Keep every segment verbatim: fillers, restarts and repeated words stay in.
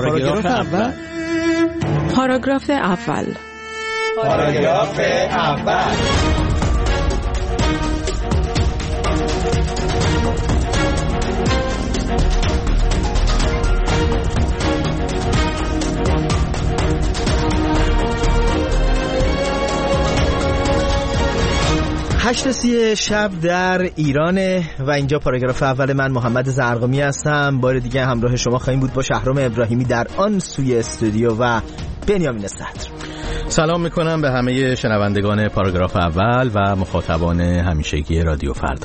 پاراگراف اول. پاراگراف اول. پاراگراف اول. هشت سی شب در ایرانه و اینجا پاراگراف اول. من محمد زرقامی هستم. بار دیگه همراه شما خواهیم بود با شهرام ابراهیمی در آن سوی استودیو و بنیامین صدر. سلام میکنم به همه شنوندگان پاراگراف اول و مخاطبان همیشگی رادیو فردا.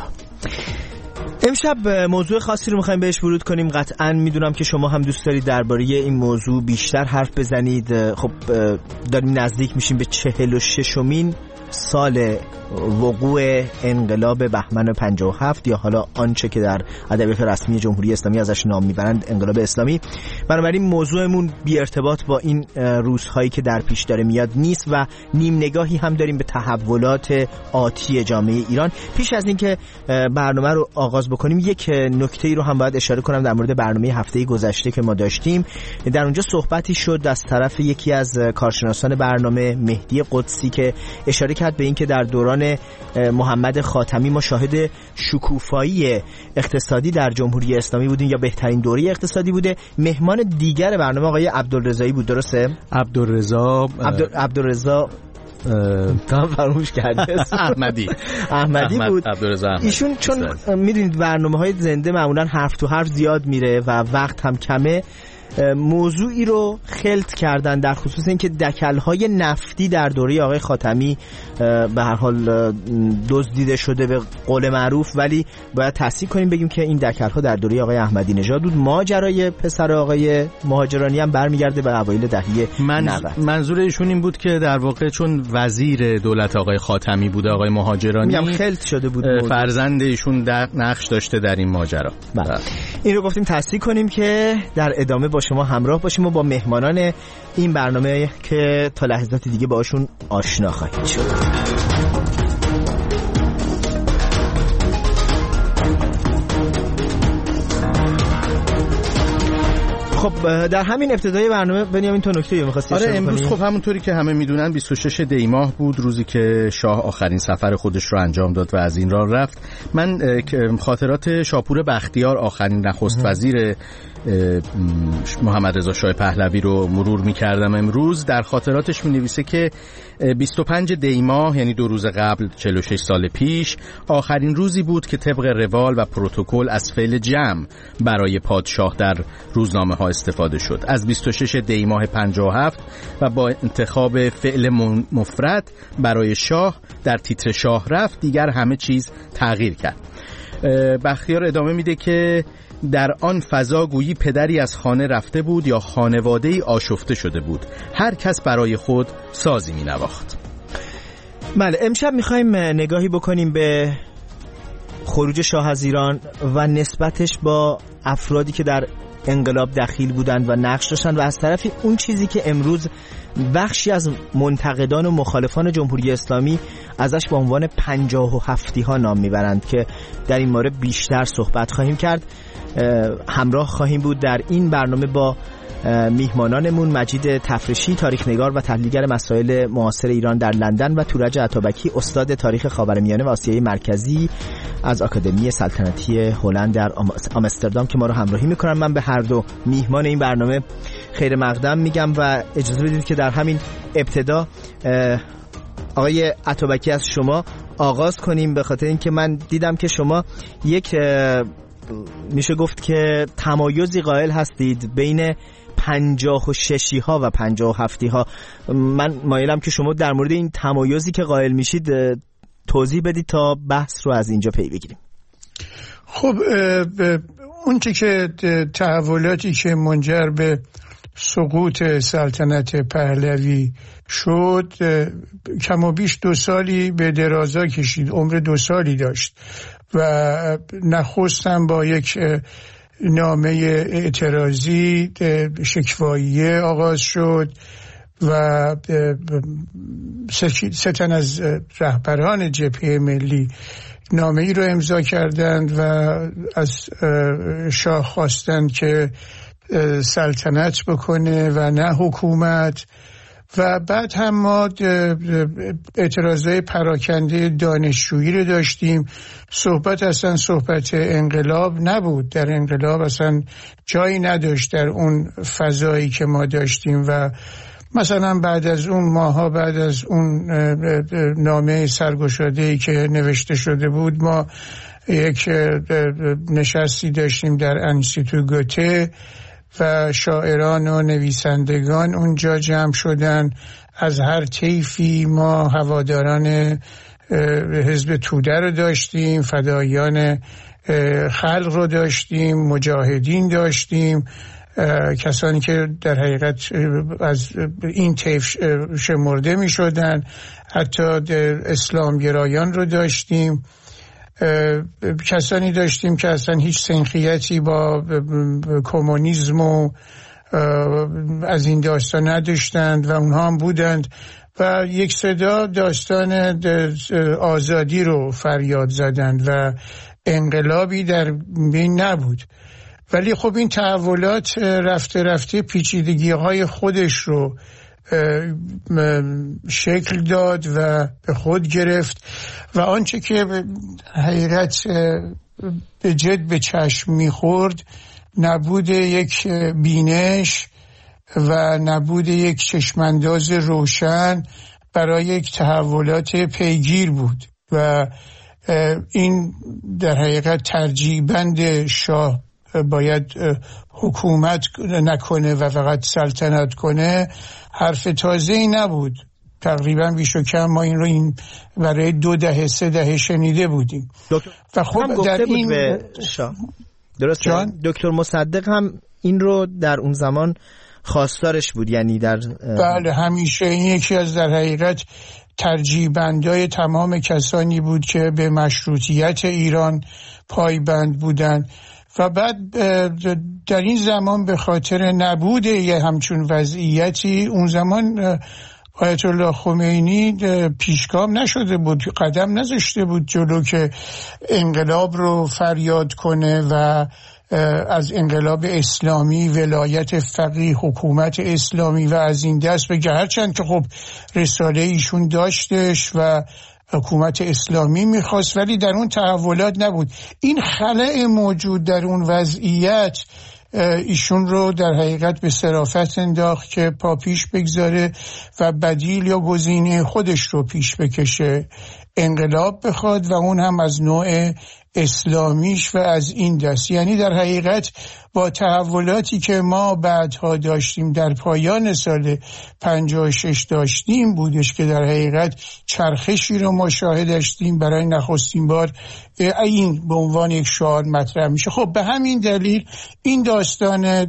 امشب موضوع خاصی رو میخوایم بهش ورود کنیم. قطعاً میدونم که شما هم دوست دارید درباره این موضوع بیشتر حرف بزنید. خب داریم نزدیک میشیم به چهل و ششمین سال وقوع انقلاب بهمن پنجاه و هفت یا حالا آنچه که در ادبیات رسمی جمهوری اسلامی ازش نام میبرند انقلاب اسلامی. بنابراین موضوعمون بی ارتباط با این روزهایی که در پیش داره میاد نیست و نیم نگاهی هم داریم به تحولات آتی جامعه ایران. پیش از اینکه برنامه رو آغاز بکنیم یک نکته‌ای رو هم باید اشاره کنم در مورد برنامه هفته گذشته که ما داشتیم. در اونجا صحبتی شد از طرف یکی از کارشناسان برنامه مهدی قدسی که اشاره کرد به این که در دوران محمد خاتمی ما شاهد شکوفایی اقتصادی در جمهوری اسلامی بودیم یا بهترین دوره اقتصادی بوده. مهمان دیگر برنامه آقای عبدالرضایی بود، درسته؟ عبدالرضا عبدالرضا تمام فراموش کرده احمدی احمدی بود. عبدالرضا احمدی. ایشون چون میدونید برنامه‌های زنده معمولا حرف تو حرف زیاد میره و وقت هم کمه، موضوعی رو خلط کردن در خصوص اینکه دکل‌های نفتی در دوره آقای خاتمی به هر حال دزدیده شده به قول معروف، ولی باید تصحیح کنیم بگیم که این دکل‌ها در دوره آقای احمدی نژاد بود. ماجرای پسر آقای مهاجرانی هم برمیگرده به اوایل دهه نود. منظور ایشون این بود که در واقع چون وزیر دولت آقای خاتمی بوده آقای مهاجرانی، میگم خلط شده بود، فرزند ایشون نقش داشته در این ماجرا. بله. این رو گفتیم تصحیح کنیم که در ادامه با شما همراه باشیم و با مهمانان این برنامه که تا لحظات دیگه باشون آشنا خواهید شد. خب در همین ابتدای برنامه بنیامین تو نکته رو می‌خواستی اشاره کنی؟ آره، امروز خب همونطوری که همه میدونن بیست و شش دی ماه بود، روزی که شاه آخرین سفر خودش رو انجام داد و از این راه رفت. من خاطرات شاپور بختیار آخرین نخست وزیر محمد رضا شاه پهلوی رو مرور می‌کردم امروز. در خاطراتش می‌نویسه که بیست و پنج دی ماه یعنی دو روز قبل چهل و شش سال پیش آخرین روزی بود که طبق روال و پروتکل از فعل جمع برای پادشاه در روزنامه ها استفاده شد. از بیست و شش دی ماه پنجاه و هفت و با انتخاب فعل مفرد برای شاه در تیتر شاه رفت دیگر همه چیز تغییر کرد. بختیار ادامه میده که در آن فضا گویی پدری از خانه رفته بود یا خانواده‌ای آشفته شده بود. هر کس برای خود سازی می نواخت. بله، امشب میخوایم نگاهی بکنیم به خروج شاه از ایران و نسبتش با افرادی که در انقلاب دخیل بودند و نقش داشتند و از طرفی اون چیزی که امروز بخشی از منتقدان و مخالفان جمهوری اسلامی ازش به عنوان پنجاه و هفتی ها نام میبرند که در این مورد بیشتر صحبت خواهیم کرد. همراه خواهیم بود در این برنامه با میهمانانمون مجید تفرشی، تاریخ نگار و تحلیلگر مسائل معاصر ایران در لندن و تورج عطابکی، استاد تاریخ خاورمیانه و آسیای مرکزی از آکادمی سلطنتی هلند در آمستردام که ما رو همراهی میکنن. من به هر دو میهمان این برنامه خیر مقدم میگم و اجازه بدید که در همین ابتدا آقای عطابکی از شما آغاز کنیم، به خاطر اینکه من دیدم که شما یک میشه گفت که تمایزی قائل هستید بین پنجاه و ششی ها و پنجاه و هفتی ها. من مایلم که شما در مورد این تمایزی که قائل میشید توضیح بدید تا بحث رو از اینجا پی بگیریم. خب اون چی که تحولاتی که منجر به سقوط سلطنت پهلوی شد کم و بیش دو سالی به درازا کشید، عمر دو سالی داشت و نخستم با یک نامه اعتراضی شکواییه آغاز شد و سه تن از رهبران جبهه ملی نامه ای رو امضا کردند و از شاه خواستند که سلطنت بکنه و نه حکومت. و بعد هم ما اعتراضهای پراکنده دانشجویی رو داشتیم. صحبت اصلا صحبت انقلاب نبود، در انقلاب اصلا جایی نداشت در اون فضایی که ما داشتیم. و مثلا بعد از اون ماها، بعد از اون نامه سرگشاده‌ای که نوشته شده بود، ما یک نشستی داشتیم در انستیتو گوته و شاعران و نویسندگان اونجا جمع شدن از هر طیفی. ما هواداران حزب توده رو داشتیم، فدایان خلق رو داشتیم، مجاهدین داشتیم، کسانی که در حقیقت از این طیف شمرده می شدن، حتی اسلام گرایان رو داشتیم، کسانی داشتیم که اصلا هیچ سنخیتی با کمونیسم و از این داستان نداشتند و اونها هم بودند و یک صدا داستان آزادی رو فریاد زدند و انقلابی در بین نبود. ولی خب این تحولات رفته رفته پیچیدگی های خودش رو شکل داد و به خود گرفت و آنچه که حقیقت به جد به چشم میخورد نبود یک بینش و نبود یک چشمانداز روشن برای یک تحولات پیگیر بود و این در حقیقت ترجیح بند شاه باید حکومت نکنه و فقط سلطنت کنه حرف تازه‌ای نبود. تقریبا بیش و کم ما این رو این برای دو دهه سه دهه شنیده بودیم. و خب در این به شاه درسته دکتر مصدق هم این رو در اون زمان خواستارش بود، یعنی در بله همیشه این یکی از در حقیقت ترجیح‌بندای تمام کسانی بود که به مشروطیت ایران پایبند بودند و بعد در این زمان به خاطر نبود یه همچون وضعیتی اون زمان آیت الله خمینی پیشگام نشده بود، قدم نذاشته بود جلو که انقلاب رو فریاد کنه و از انقلاب اسلامی، ولایت فقیه، حکومت اسلامی و از این دست بگه، هرچند که خب رساله ایشون داشتش و حکومت اسلامی میخواست ولی در اون تحولات نبود. این خلأ موجود در اون وضعیت ایشون رو در حقیقت به صرافت انداخت که پا پیش بگذاره و بدیل یا گزینه خودش رو پیش بکشه، انقلاب بخواد و اون هم از نوع اسلامیش و از این دست. یعنی در حقیقت با تحولاتی که ما بعدها داشتیم در پایان سال پنجاه و شش داشتیم بودش که در حقیقت چرخشی رو ما شاهد داشتیم برای نخستین بار این به عنوان یک شعار مطرح میشه. خب به همین دلیل این داستان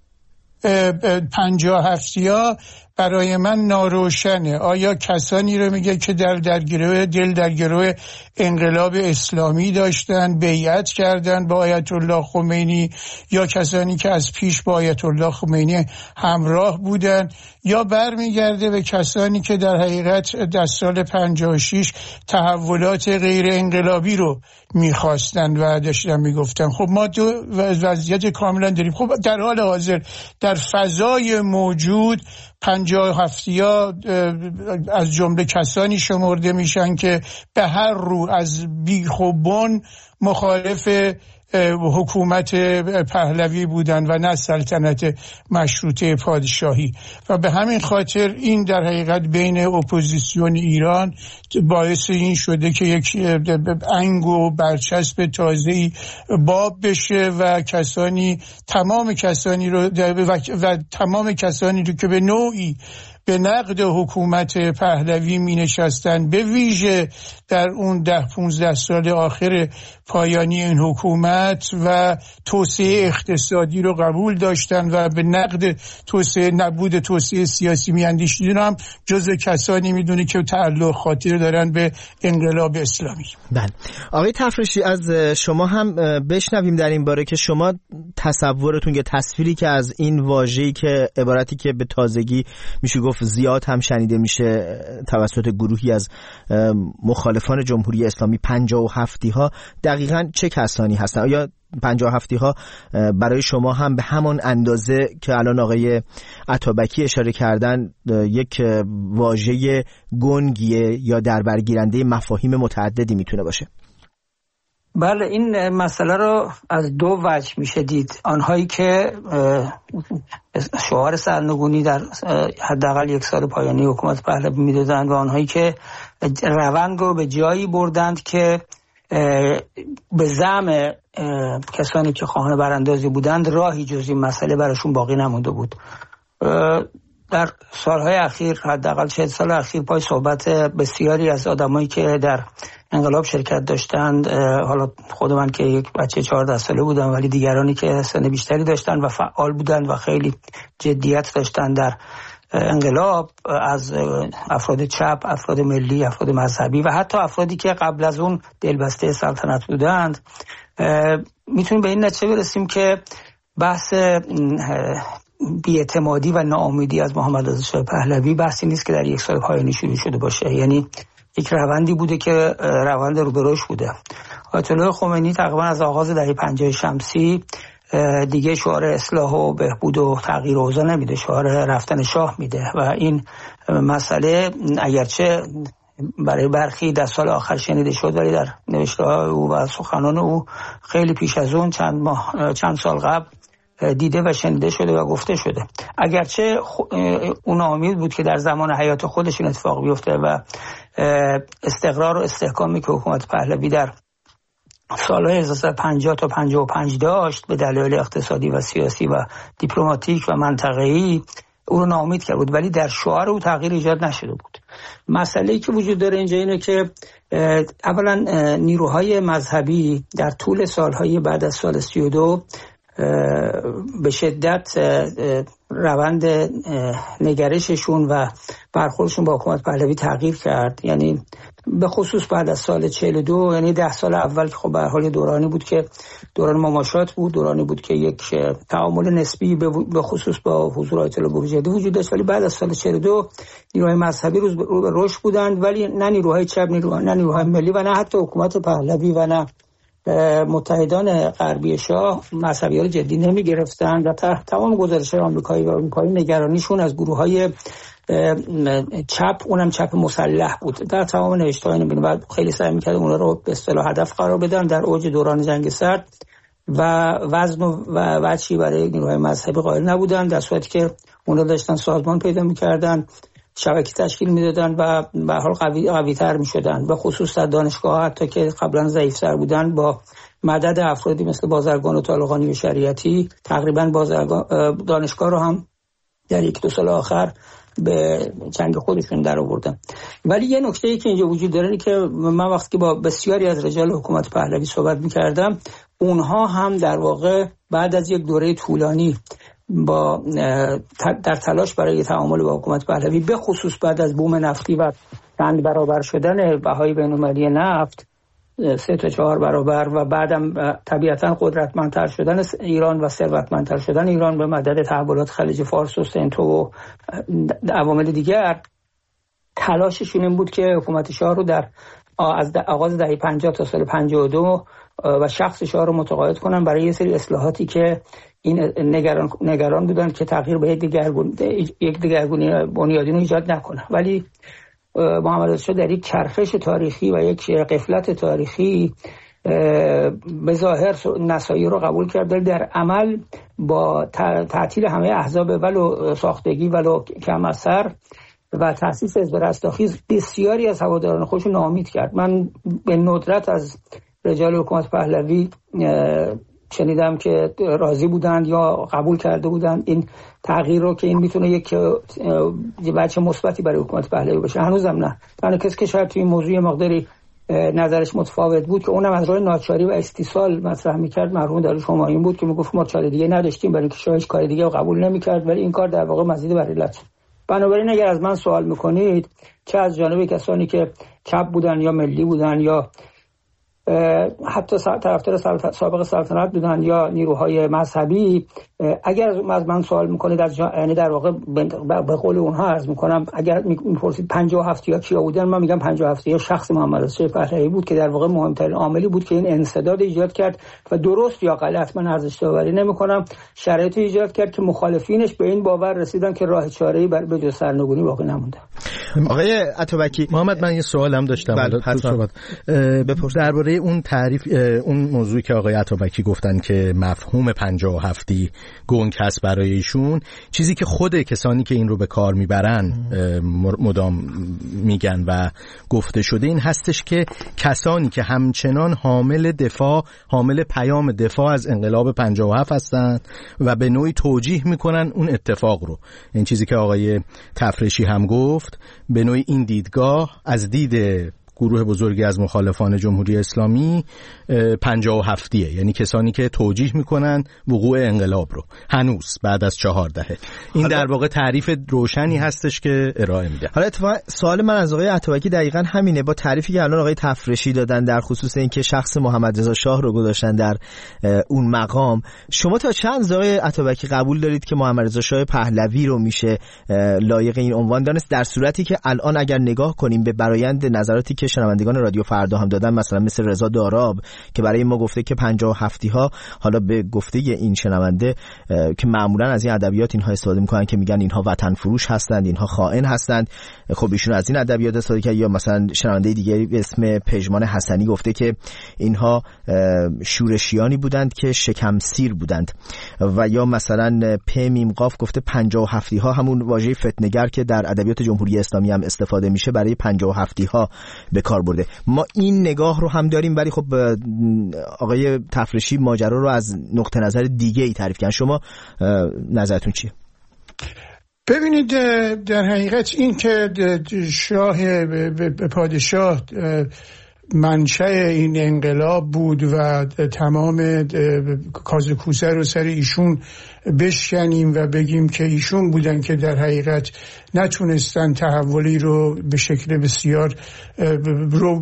پنجاه هفتیا برای من ناروشنه. آیا کسانی رو میگه که در درگیره دل درگیره انقلاب اسلامی داشتن، بیعت کردن با آیت الله خمینی، یا کسانی که از پیش با آیت الله خمینی همراه بودن، یا برمیگرده به کسانی که در حقیقت در سال پنجاه و شش تحولات غیر انقلابی رو میخواستن و داشتن میگفتن. خب ما دو وضعیت کاملا داریم. خب در حال حاضر در فضای موجود پنجاه هفتیا از جمله کسانی شمرده میشن که به هر رو از بیخ و بن مخالف حکومت پهلوی بودن و نه سلطنت مشروطه پادشاهی و به همین خاطر این در حقیقت بین اپوزیسیون ایران باعث این شده که یک انگ و برچسب تازه‌ای باب بشه و کسانی تمام کسانی رو و, و تمام کسانی رو که به نوعی به نقد حکومت پهلوی می نشستن، به ویژه در اون ده پونزده سال آخر پایانی این حکومت و توسعه اقتصادی رو قبول داشتن و به نقد توسعه نبود توسعه سیاسی می اندیشیدن، هم جزء کسانی می دونه که تعلق خاطر دارن به انقلاب اسلامی. بله آقای تفرشی، از شما هم بشنویم در این باره که شما تصورتون یا تصویری که از این واژه‌ای که عبارتی که به تازگی میشه گفت گفت زیاد هم شنیده میشه توسط گروهی از مخالفان جمهوری اسلامی پنجاه و هفتی ها، دقیقاً چه کسانی هستن؟ آیا پنجاه و هفتی ها برای شما هم به همان اندازه که الان آقای عطابکی اشاره کردن یک واژه گنگیه یا دربرگیرنده مفاهیم متعددی میتونه باشه؟ بله، این مسئله رو از دو وجه میشه دید. آنهایی که شعار سرنگونی در حداقل یک سال پایانی حکومت پهلوی میدادند و آنهایی که روند رو به جایی بردند که به زعم کسانی که خواهان براندازی بودند راهی جز این مسئله براشون باقی نمونده بود. در سالهای اخیر، حداقل چهل سال اخیر، پای صحبت بسیاری از آدمایی که در انقلاب شرکت داشتند، حالا خود من که یک بچه چهارده ساله بودم ولی دیگرانی که سن بیشتری داشتند و فعال بودند و خیلی جدیت داشتند در انقلاب، از افراد چپ، افراد ملی، افراد مذهبی و حتی افرادی که قبل از اون دلبسته سلطنت بودند، میتونیم به این نتیجه برسیم که بحث بی‌اعتمادی و ناامیدی از محمد رضا شاه پهلوی بحثی نیست که در یک سال پایانی شروع شده باشه. یعنی یک روندی بوده که روند رو به رشد بوده. آیت الله خمینی تقریبا از آغاز دهه پنجاه شمسی دیگه شعار اصلاح و بهبود و تغییر اوضاع نمیده، شعار رفتن شاه میده و این مسئله اگرچه برای برخی در سال آخر شنیده شد ولی در نوشته‌های او و سخنان او خیلی پیش از اون چند ماه چند سال قبل دیده و شنیده شده و گفته شده. اگرچه اون امید بود که در زمان حیات خودش این اتفاق بیفته و استقرار و استحکامی که حکومت پهلوی در سالهای هزار و سیصد و پنجاه تا پنجاه و پنج داشت به دلایل اقتصادی و سیاسی و دیپلماتیک و منطقه‌ای، او رو ناامید کرد بود، ولی در شعار او تغییر ایجاد نشده بود. مسئله‌ای که وجود داره اینجا اینه که اولا نیروهای مذهبی در طول سالهای بعد از سال سی و دو به شدت روند نگرششون و برخوردشون با حکومت پهلوی تغییر کرد. یعنی به خصوص بعد از سال چهل و دو، یعنی ده سال اول که خب به هر حال دورانی بود که دوران مماشات بود، دورانی بود که یک تعامل نسبی به خصوص با حضور آیت الله بروجردی وجود داشت، ولی بعد از سال چهل و دو نیروهای مذهبی روز به رشد بودند، ولی نه نیروهای چپ، نه نیروهای ملی و نه حتی حکومت پهلوی و نه متحدان غربی شاه مذهبی‌ها رو جدی نمی‌گرفتند و تمام گزارش‌های آمریکایی و اروپایی نگرانیشون از گروه‌های چپ، اونم چپ مسلح بود. در تمام نوشته‌های می‌بینیم بعد خیلی سعی می‌کردن اونها رو به اصطلاح هدف قرار بدن در اوج دوران جنگ سرد و وزن و وجهی برای نیروهای مذهبی قائل نبودن، در صورتی که اونها داشتن سازمان پیدا می‌کردن، شبکه تشکیل میدادن و به حال قوی قوی‌تر میشدن، به خصوص در دانشگاه حتی که قبلا ضعیف‌تر بودن با مدد افرادی مثل بازرگان و طالقانی و شریعتی تقریبا بازرگان دانشگاه رو هم در یک دو سال آخر به چنگ خودشون در آوردن. ولی یه نکته‌ای که اینجا وجود داره اینه که من وقتی که با بسیاری از رجال حکومت پهلوی صحبت می‌کردم، اونها هم در واقع بعد از یک دوره طولانی با در تلاش برای تعامل با حکومت پهلوی، به خصوص بعد از بوم نفتی و چند برابر شدن بهای بین‌المللی نفت، سه تا چهار برابر، و بعدم طبیعتاً قدرتمندتر شدن ایران و ثروتمندتر شدن ایران به مدد تحولات خلیج فارس و سنتو و عوامل دیگر، تلاششون این بود که حکومت شاه رو در از آغاز دهه پنجاه تا سال پنجاه و دو و شخص شاه رو متقاعد کنن برای یه سری اصلاحاتی که این نگران نگران بودن که تغییر به یک دگرگون یک دگرگونی بنیادین رو ایجاد نکنه. ولی محمد رضا شاه در یک چرخش تاریخی و یک غفلت تاریخی به ظاهر نسایی رو قبول کرد، ولی در عمل با تعطیل همه احزاب ولو ساختگی ولو کم اثر و تأسیس حزب رستاخیز بسیاری از هواداران خودش رو ناامید کرد. من به ندرت از رجال حکومت پهلوی شنیدم که راضی بودند یا قبول کرده بودند این تغییر رو که این میتونه یک بچه مثبتی برای حکومت پهلوی باشه. هنوزم نه. تنها کسی که شاید توی این موضوع مقداری نظرش متفاوت بود که اونم از راه ناچاری و استیصال مطرح میکرد مرحوم داریوش همایون بود که میگفت ما چاره دیگه نداشتیم برای اینکه شاهش کار دیگه رو قبول نمیکرد، ولی این کار در واقع مزید بر علت. بنابراین اگر از من سوال میکنید چه از جانب کسانی که چپ بودن یا ملی بودن یا حتی طرفدار سابق سلطنت بودن یا نیروهای مذهبی، اگر از من سوال میکنید از یعنی در واقع به قول اونها عرض میکنم، اگر میپرسید پنجاه و هفت یا کیا بودن، من میگم پنجاه و هفت یا شخص محمد رضا شاه پهلوی بود که در واقع مهمترین عاملی بود که این انسداد ایجاد کرد و درست یا غلط من ارزش داوری نمیکنم، شرایط ایجاد کرد که مخالفینش به این باور رسیدن که راه چاره‌ای بر به جز سرنگونی باقی نمونده. آقای عطابکی، محمد من یه سوالم داشتم بپرس درباره اون تعریف اون موضوعی که آقای عطابکی گفتن که مفهوم پنجاه و هفتی گنگ هست برای ایشون، چیزی که خود کسانی که این رو به کار میبرن مدام میگن و گفته شده این هستش که کسانی که همچنان حامل دفاع حامل پیام دفاع از انقلاب پنجاه و هفت هستن و به نوعی توجیه میکنن اون اتفاق رو، این چیزی که آقای تفرشی هم گفت، به نوعی این دیدگاه از دید گروه بزرگی از مخالفان جمهوری اسلامی پنجاه و هفتیه، یعنی کسانی که توجیه میکنن وقوع انقلاب رو هنوز بعد از چهار دهه. این در واقع تعریف روشنی هستش که ارائه میده. حالا اتفاقا سوال من از آقای عطابکی دقیقاً همینه، با تعریفی که الان آقای تفرشی دادن در خصوص اینکه شخص محمد رضا شاه رو گذاشتن در اون مقام، شما تا چند آقای عطابکی قبول دارید که محمد رضا شاه پهلوی رو میشه لایق این عنوان دانست، در صورتی که الان اگر نگاه کنیم به برآیند نظراتی که شنوندگان رادیو فردا هم دادن، مثلا مثل رضا داراب که برای ما گفته که پنجاه و هفتی ها، حالا به گفته این شنونده که معمولا از این ادبیات اینها استفاده میکنن که میگن اینها وطن فروش هستند، اینها خائن هستند، خب ایشون از این ادبیات استفاده کرد. یا مثلا شنونده دیگری به اسم پژمان حسنی گفته که اینها شورشیانی بودند که شکم سیر بودند. و یا مثلا پ میم قاف گفته پنجاه و هفتی ها همون واژه فتنه‌گر که در ادبیات جمهوری اسلامی هم استفاده میشه برای پنجاه و هفتی ها به کار برده. ما این نگاه رو هم داریم، ولی خب آقای تفرشی ماجرا رو از نقطه نظر دیگه ای تعریف کردن. شما نظرتون چیه؟ ببینید، در حقیقت این که شاه به پادشاه منشأ این انقلاب بود و تمام کاز کوسه رو سر ایشون بشکنیم و بگیم که ایشون بودن که در حقیقت نتونستن تحولی رو به شکل بسیار رو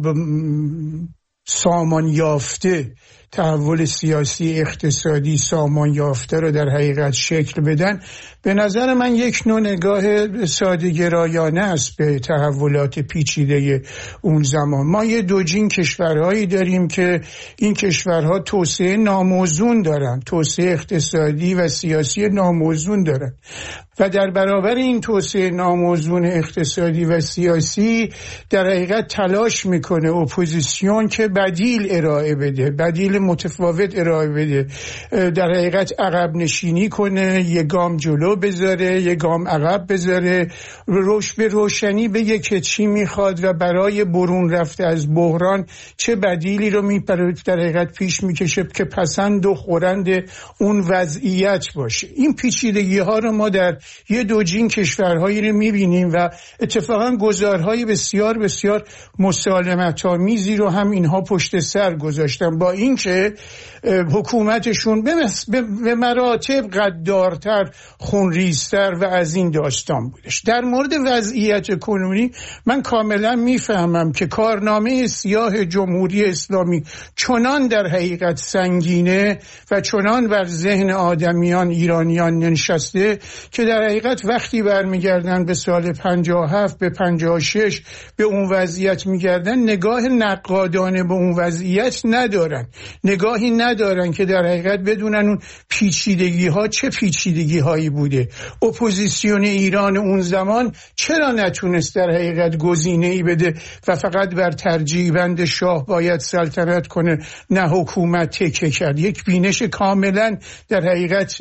سامان یافته، تحول سیاسی اقتصادی سامان یافته رو در حقیقت شکل بدن، به نظر من یک نوع نگاه ساده‌گرایانه است به تحولات پیچیده اون زمان. ما یه دوجین کشورهایی داریم که این کشورها توسعه ناموزون دارن، توسعه اقتصادی و سیاسی ناموزون دارن و در برابر این توسعه ناموزون اقتصادی و سیاسی در حقیقت تلاش میکنه اپوزیسیون که بدیل ارائه بده، بدیل متفاوت ارائه بده، در حقیقت عقب نشینی کنه، یه گام جلو بذاره، یه گام عقب بذاره، روش به روشنی بگه که چی میخواد و برای برون رفته از بحران چه بدیلی رو میپره در حقیقت پیش میکشه که پسند و خورند اون وضعیت باشه. این پیچیدگی ها رو ما در یه دوجین کشورهایی رو میبینیم و اتفاقا گزارهای بسیار بسیار مسالمت آمیزی رو هم اینها پشت سر گذاشتن، با اینکه حکومتشون به مراتب غدارتر، خونریزتر و از این داستان بودش. در مورد وضعیت کنونی من کاملا میفهمم که کارنامه سیاه جمهوری اسلامی چنان در حقیقت سنگینه و چنان بر ذهن آدمیان ایرانیان نشسته که در حقیقت وقتی برمیگردن به سال پنجاه و هفت به پنجاه و شش به اون وضعیت میگردن، نگاه نقادانه به اون وضعیت ندارن، نگاهی ندارن که در حقیقت بدونن اون پیچیدگی ها چه پیچیدگی هایی بوده. اپوزیسیون ایران اون زمان چرا نتونست در حقیقت گزینه‌ای بده و فقط بر ترجیح بند شاه باید سلطنت کنه، نه حکومت تکه کرد؟ یک بینش کاملا در حقیقت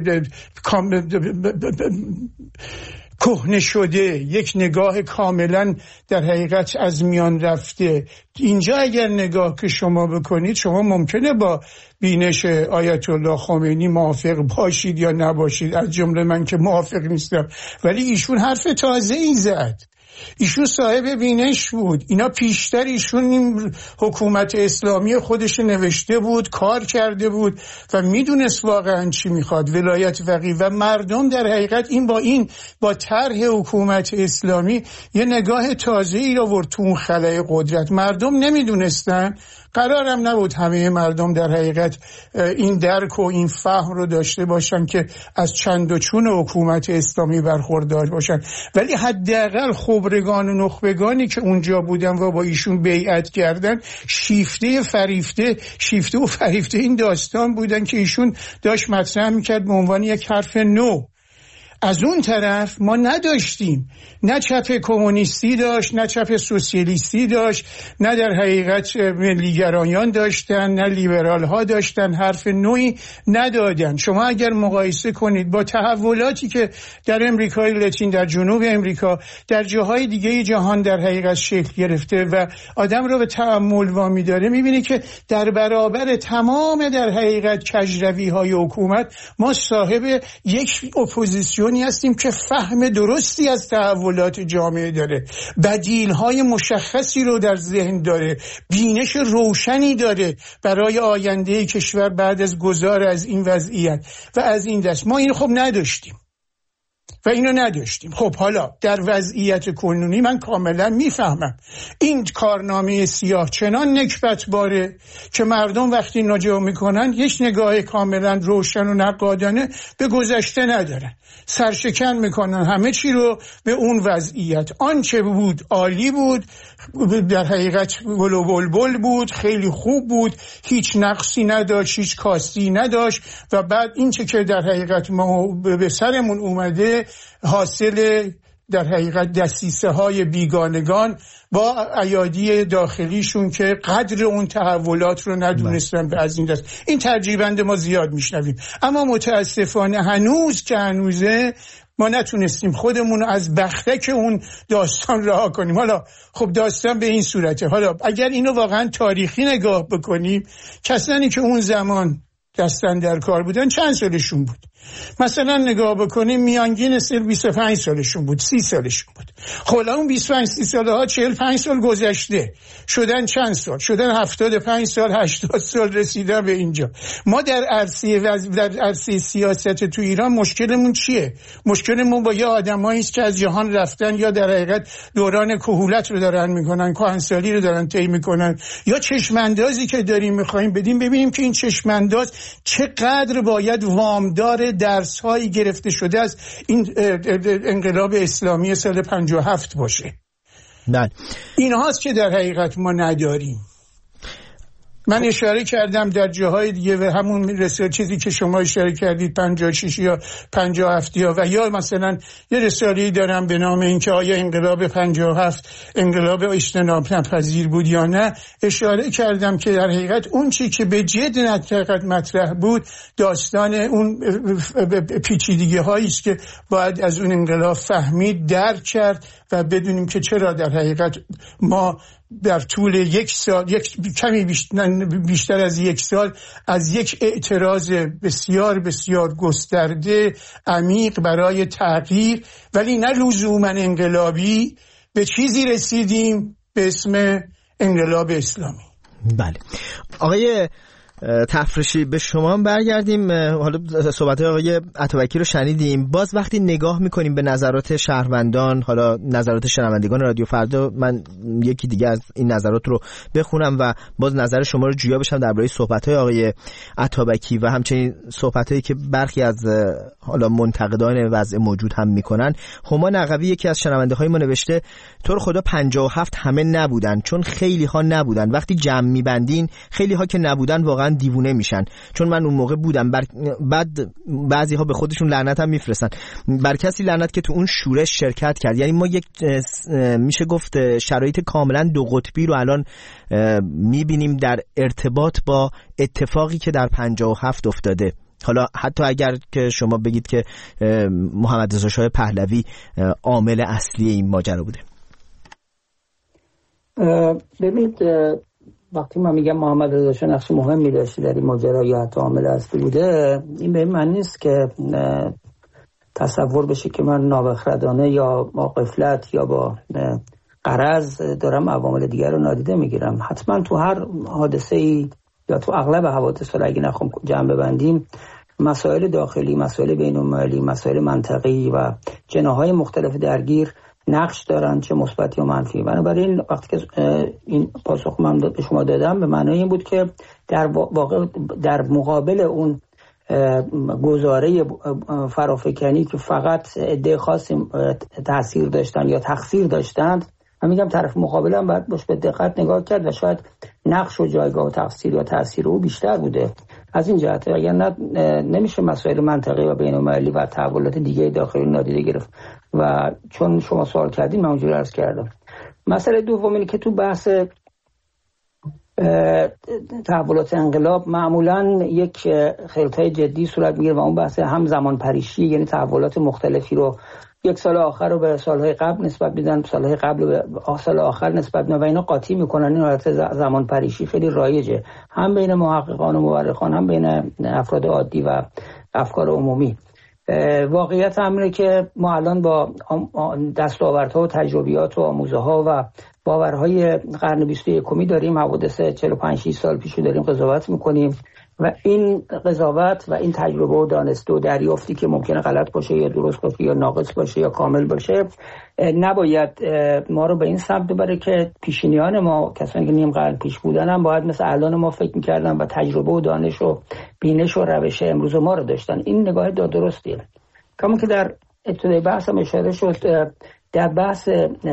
کهنه شده، یک نگاه کاملا در حقیقت از میان رفته. اینجا اگر نگاه که شما بکنید، شما ممکنه با بینش آیت الله خمینی موافق باشید یا نباشید، از جمله من که موافق نیستم، ولی ایشون حرف تازه‌ای زد، ایشون صاحب بینش بود. اینا پیشتر ایشون این حکومت اسلامی خودش نوشته بود، کار کرده بود و میدونست واقعا چی میخواد، ولایت فقیه، و مردم در حقیقت این با این با طرح حکومت اسلامی یه نگاه تازه‌ای آورد تو اون خلأ قدرت. مردم نمیدونستن قرارم نبود همه مردم در حقیقت این درک و این فهم رو داشته باشن که از چند و چون حکومت اسلامی برخوردار باشن، ولی حداقل خبرگان و نخبگانی که اونجا بودن و با ایشون بیعت کردن شیفته فریفته شیفته و فریفته این داستان بودن که ایشون داشت مطرح میکرد به عنوان یک حرف نو. از اون طرف ما نداشتیم، نه چپ کمونیستی داشت، نه چپ سوسیالیستی داشت، نه در حقیقت ملیگرایان داشتن، نه لیبرال ها داشتن، حرف نوعی ندادن. شما اگر مقایسه کنید با تحولاتی که در امریکای لاتین، در جنوب امریکا، در جاهای دیگه جهان در حقیقت شکل گرفته و آدم رو به تأمل وامی داره، میبینی که در برابر تمام در حقیقت کجروی های حکومت ما صاحب یک اپوزیسیون هستیم که فهم درستی از تحولات جامعه داره، بدیل‌های مشخصی رو در ذهن داره، بینش روشنی داره برای آینده کشور بعد از گذار از این وضعیت و از این دست. ما اینو خب نداشتیم و اینو نداشتیم. خب حالا در وضعیت کنونی من کاملا میفهمم این کارنامه سیاه چنان نکبت باره که مردم وقتی نجوا میکنن یک نگاه کاملا روشن و نقادانه به گذشته ندارن، سرشکن میکنن همه چی رو به اون وضعیت. آنچه بود عالی بود، در حقیقت گل و بلبل بود، خیلی خوب بود، هیچ نقصی نداشت، هیچ کاستی نداشت و بعد این چه که در حقیقت ما به سرمون اومده حاصل در حقیقت دسیسه های بیگانگان با ایادی داخلیشون که قدر اون تحولات رو ندونستن به از این دست. این ترجیبند ما زیاد میشنویم، اما متاسفانه هنوز که هنوزه ما نتونستیم خودمون از بختک اون داستان رها کنیم. حالا خب داستان به این صورته. حالا اگر اینو واقعا تاریخی نگاه بکنیم، کسانی که اون زمان دستن در کار بودن چند سالشون بود؟ مثلا نگاه بکنیم میانگین سن بیست و پنج سالشون بود، سی سالشون بود. خب اون بیست و پنج سی ساله ها چهل و پنج سال گذشته، شدن چند سال؟ شدن هفتاد و پنج سال، هشتاد سال، رسیدن به اینجا. ما در عرصه وز... در عرصه سیاست تو ایران مشکلمون چیه؟ مشکلمون با یه آدمایی است که از جهان رفتن یا در حقیقت دوران کهولت رو دارن میکنن، کهنسالی رو دارن طی میکنن، یا چشماندازی که داریم میخوایم بدیم ببینیم که این چشمانداز چقدر باید وامدار درس هایی گرفته شده از این انقلاب اسلامی سال پنجاه و هفت باشه. بله، این هاست که در حقیقت ما نداریم. من اشاره کردم در جاهای دیگه و همون رساله چیزی که شما اشاره کردید پنجاه و شش یا پنجاه و هفت یا و یا مثلا یه رساله‌ای دارم به نام اینکه آیا انقلاب پنجاه و هفت انقلاب اجتناب ناپذیر بود یا نه. اشاره کردم که در حقیقت اون چی که به جد حقیقت مطرح بود داستان اون پیچیدگی هایی است که باید از اون انقلاب فهمید، درک کرد و بدونیم که چرا در حقیقت ما در طول یک سال، یک کمی بیشتر, بیشتر از یک سال از یک اعتراض بسیار بسیار گسترده، عمیق برای تغییر ولی نه لزوما انقلابی به چیزی رسیدیم به اسم انقلاب اسلامی. بله آقای تفرشی، به شما برگردیم. حالا صحبت آقای عطابکی رو شنیدیم، باز وقتی نگاه میکنیم به نظرات شهروندان، حالا نظرات شنوندگان رادیو فردا، من یکی دیگه از این نظرات رو بخونم و باز نظر شما رو جویا بشم درباره صحبت‌های آقای عطابکی و همچنین صحبت‌هایی که برخی از حالا منتقدان وضع موجود هم میکنن. هما نقوی یکی از شنونده‌های ما نوشته تو رو خدا پنجاه و هفت همه نبودن، چون خیلی ها نبودن، وقتی جمع میبندین خیلی ها که نبودن واقعا دیوونه میشن، چون من اون موقع بودم. بر... بعد بعضی ها به خودشون لعنت هم میفرستن، بر کسی لعنت که تو اون شورش شرکت کرد. یعنی ما یک میشه گفت شرایط کاملا دو قطبی رو الان میبینیم در ارتباط با اتفاقی که در پنجاه و هفت افتاده. حالا حتی اگر که شما بگید که محمد رضا شاه پهلوی عامل اصلی این ماجرا بوده. ببینید وقتی من میگم محمد رضا شاه نقش مهمی داشته در این ماجرا یا حتی عامل اصلی بوده، این به این معنی نیست که تصور بشه که من نابخردانه یا با غفلت یا با غرض دارم عوامل دیگر رو نادیده میگیرم. حتما تو هر حادثه‌ای یا تو اغلب حوادث رو اگه نخوام جمع ببندیم، مسائل داخلی، مسائل بین‌المللی، مسائل منطقی و جناح‌های مختلف درگیر نقش دارن، چه مثبت یا منفی. بنابراین وقتی که این پاسخ من به شما دادم به معنای این بود که در واقع در مقابل اون گزاره فرافکنی که فقط عده خاصی تاثیر داشتن یا تقصیر داشتند، من میگم طرف مقابل هم باید باش به دقت نگاه کرد و شاید نقش و جایگاه و تقصیر یا تاثیر او بیشتر بوده از این جهت. اگر نه نمیشه مسائل منطقی و بین‌المللی و تحولات دیگه داخلی نادیده گرفت. و چون شما سوال کردین من اونجوری عرض کردم. مسئله دوم اینه که تو بحث تحولات انقلاب معمولا یک خلطه جدی صورت میگیره و اون بحث هم زمان پریشی، یعنی تحولات مختلفی رو یک سال آخر رو به سالهای قبل نسبت میدن، سالهای قبل رو به سال آخر نسبت میدن و اینا قاطی میکنن. این حالت زمان پریشی خیلی رایجه هم بین محققان و مورخان هم بین افراد عادی و افکار عمومی. واقعیت امره که ما الان با دستاوردها و تجربیات و آموزه‌ها و باورهای قرن بیست و یکم داریم حوادث چهل و پنج شصت سال پیشو داریم قضاوت میکنیم و این قضاوت و این تجربه و دانسته و دریافتی که ممکنه غلط باشه یا درست باشه یا ناقص باشه یا کامل باشه نباید ما رو به این سمت ببره که پیشینیان ما، کسانی که نیم قرن پیش بودن، هم باید مثل الان ما فکر میکردن و تجربه و دانش و بینش و روش امروز ما رو داشتن. این نگاه درستیه. کما که در ابتدای بحث هم اشاره شد، در بحث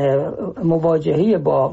مواجهه با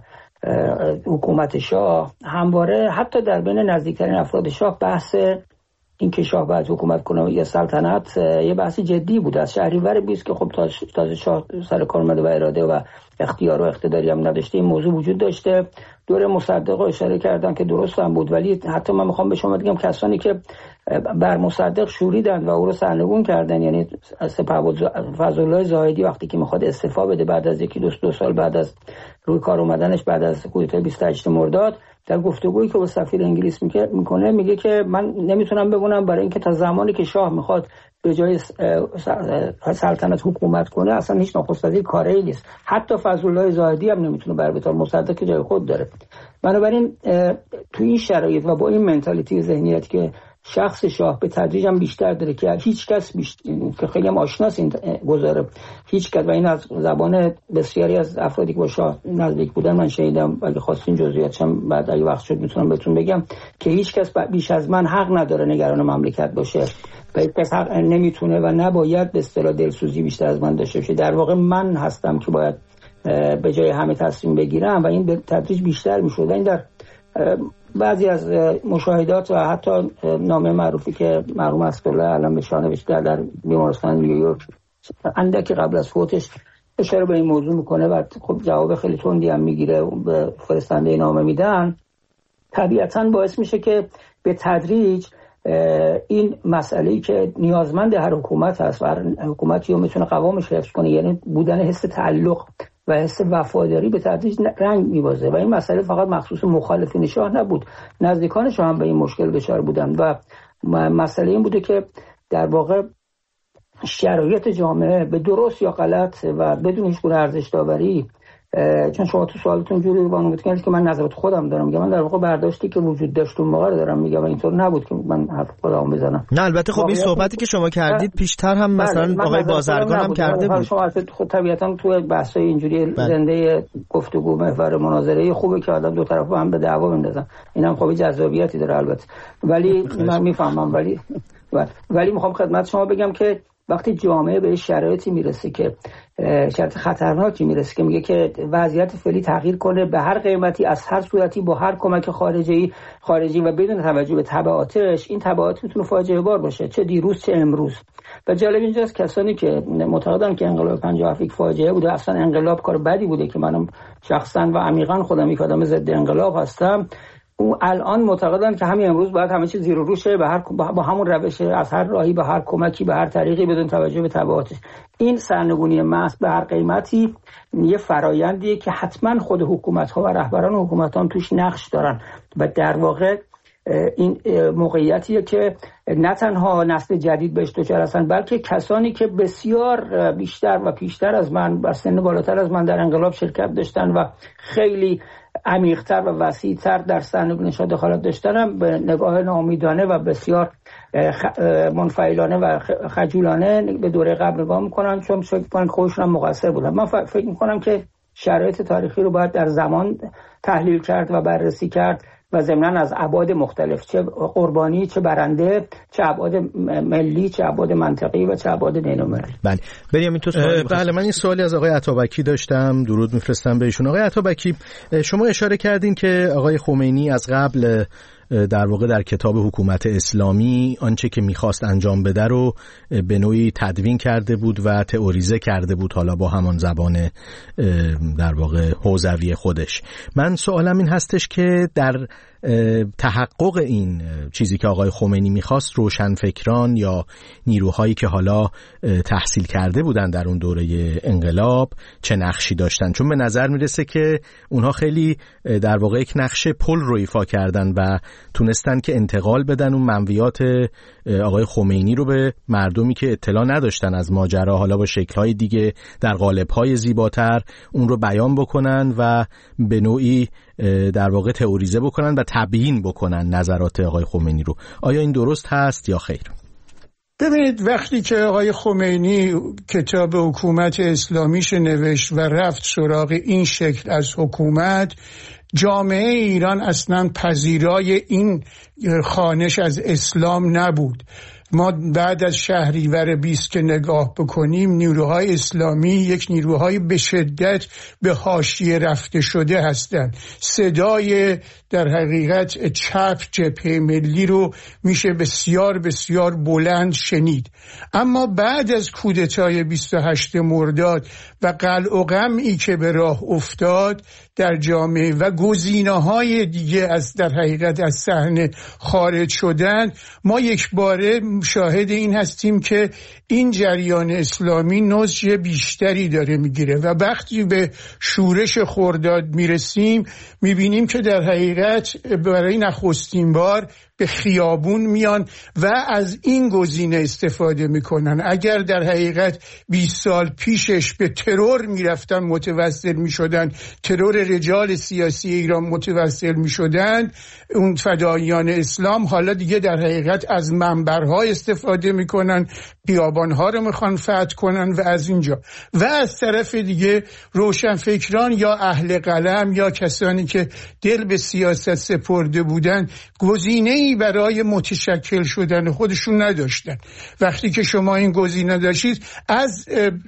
حکومت شاه همواره حتی در بین نزدیکترین افراد شاه بحث این که شاه باید حکومت کنه یا سلطنت یه بحث جدی بود. از شهریور بیست که خب تازه شاه سر کار اومده و اراده و اختیار و اقتداری هم نداشته این موضوع وجود داشته. دوره مصدق اشاره کردن که درست هم بود، ولی حتی من میخوام به شما بگم کسانی که بر مصدق شوریدن و او رو سرنگون کردن، یعنی سپهبد فضلالله زاهدی وقتی که میخواد استعفا بده بعد از یکی دو, دو سال بعد از روی کار اومدنش بعد از کودتای بیست و هشتم مرداد، در گفتگویی که با سفیر انگلیس میکنه میگه که من نمیتونم بمونم برای اینکه تا زمانی که شاه میخواد به جای سلطنت حکومت کنه اصلا هیچ نخست‌وزیر کاری نیست. حتی فضلالله زاهدی هم نمیتونه بر بطور مصدق که جای خود داره. بنابراین تو این شرایط و با این منتالیتی ذهنیت که شخص شاه به تدریج هم بیشتر داره که هیچ کس بیشتر که خیلی هم آشناس این گذاره هیچ کس، و این از زبان بسیاری از افرادی که با شاه نزدیک بودن من شنیدم، اگه خواستین جزئیاتشم بعد اگه وقت شد میتونم بهتون بگم که هیچ کس بیش از من حق نداره نگران مملکت باشه و هیچ کس حق نمیتونه و نباید به اصطلاح دلسوزی بیشتر از من داشته باشه. در واقع من هستم که باید به جای همه تصمیم بگیرم و این به تدریج بیشتر میشد. این در بعضی از مشاهدات و حتی نامه معروفی که مرحوم اسدالله الان به شاه نوشته در بیمارستان نیویورک اندکی قبل از فوتش اشاره به این موضوع میکنه و خب جواب خیلی تندی هم میگیره به فرستنده نامه میدن، طبیعتاً باعث میشه که به تدریج این مسئله‌ای که نیازمند هر حکومت هست و هر حکومتی رو میتونه قوامش حفظ کنه، یعنی بودن حس تعلق و حس وفاداری، به تدریج رنگ میبازه و این مسئله فقط مخصوص مخالفین شاه نبود، نزدیکان شاه هم به این مشکل دچار بودن و مسئله این بوده که در واقع شرایط جامعه به درست یا غلط و بدون هیچ گونه ارزش داوری، چون شما تو سوالتون جوری وانمود کردید که من نظرت خودم دارم میگم، من در واقع برداشتی که وجود داشت اون موقع دارم میگم و اینطور نبود که من حرف خودم بزنم. نه البته خب این صحبتی که شما کردید پیشتر هم مثلا آقای بازرگان هم کرده بود. شما خود طبیعتا تو بحث‌های اینجوری بله. زنده گفتگو محور مناظره خوبه که آدم دو طرف هم به دعوا بندازن، اینم خب جذابیتی داره البته، ولی من میفهمم ولی ولی میخوام خدمت شما بگم که وقتی جامعه به شرایطی میرسه که شرایط خطرناکی میرسه که میگه که وضعیت فعلی تغییر کنه به هر قیمتی از هر صورتی با هر کمک خارجی خارجی و بدون توجه به تبعاتش، این تبعات میتونه فاجعه بار باشه، چه دیروز چه امروز. و جالب اینجاست کسانی که معتقدن که انقلاب پنجاه و هفت فاجعه بوده، اصلا انقلاب کار بدی بوده که منم شخصا و عمیقا خودم یک آدم ضد انقلاب هستم، او الان معتقدن که همین امروز باید همه چیز زیر و روشه به هر با همون روش از هر راهی به هر کمکی به هر طریقی بدون توجه به تبعاتش. این سرنگونی محض به هر قیمتی یه فرایندیه که حتما خود حکومت‌ها و رهبران حکومت‌ها هم توش نقش دارن و در واقع این موقعیتیه که نه تنها نسل جدید بهش دچار هستن بلکه کسانی که بسیار بیشتر و پیشتر از من بر سن بالاتر از من در انقلاب شرکت داشتن و خیلی عمیق‌تر و وسیع‌تر در سرنگونی‌ها دخالت داشتن به نگاه ناامیدانه و بسیار منفعلانه و خجولانه به دوره قبل نگاه میکنن، چون فکر میکنن که خودشون هم مقصر بودن. من فکر میکنم که شرایط تاریخی رو باید در زمان تحلیل کرد و بررسی کرد و ضمناً از ابعاد مختلف، چه قربانی، چه برنده، چه ابعاد ملی، چه ابعاد منطقی و چه ابعاد بین‌المللی. بله بنیامین تو سوال. بله من این سوالی از آقای عطابکی داشتم، درود میفرستم بهشون. آقای عطابکی شما اشاره کردین که آقای خمینی از قبل در واقع در کتاب حکومت اسلامی آنچه که میخواست انجام بده رو به نوعی تدوین کرده بود و تئوریزه کرده بود، حالا با همان زبان در واقع حوزوی خودش. من سوالم این هستش که در تحقق این چیزی که آقای خمینی میخواست روشنفکران یا نیروهایی که حالا تحصیل کرده بودن در اون دوره انقلاب چه نقشی داشتن؟ چون به نظر میرسه که اونها خیلی در واقع یک نقش پل رو ایفا کردن و تونستن که انتقال بدن اون منویات آقای خمینی رو به مردمی که اطلاع نداشتن از ماجرا، حالا با شکل‌های دیگه در قالب‌های زیباتر اون رو بیان بکنن و به نوعی در واقع تئوریزه بکنن و تبیین بکنن نظرات آقای خمینی رو. آیا این درست هست یا خیر؟ ببینید وقتی که آقای خمینی کتاب حکومت اسلامیش نوشت و رفت سراغ این شکل از حکومت، جامعه ایران اصلا پذیرای این خوانش از اسلام نبود. ما بعد از شهریور بیست که نگاه بکنیم، نیروهای اسلامی یک نیروهای به شدت به حاشیه رفته شده هستند. صدای در حقیقت چپ جبهه ملی رو میشه بسیار بسیار بلند شنید. اما بعد از کودتای بیست و هشتم مرداد و قلع و قمعی که به راه افتاد در جامعه و گزینه‌های دیگه از در حقیقت از صحنه خارج شدن، ما یک باره شاهد این هستیم که این جریان اسلامی نضج بیشتری داره میگیره و وقتی به شورش خرداد میرسیم میبینیم که در حقیقت برای نخستین بار به خیابون میان و از این گزینه استفاده میکنن. اگر در حقیقت بیست سال پیشش به ترور میرفتن متوسل میشدن، ترور رجال سیاسی ایران متوسل میشدن، اون فداییان اسلام حالا دیگه در حقیقت از منبرها استفاده میکنن، بیابانها رو میخوان فتح کنن و از اینجا. و از طرف دیگه روشنفکران یا اهل قلم یا کسانی که دل به سیاست سپرده بودن گزینه‌ای برای متشکل شدن خودشون نداشتن. وقتی که شما این گزینه داشتید از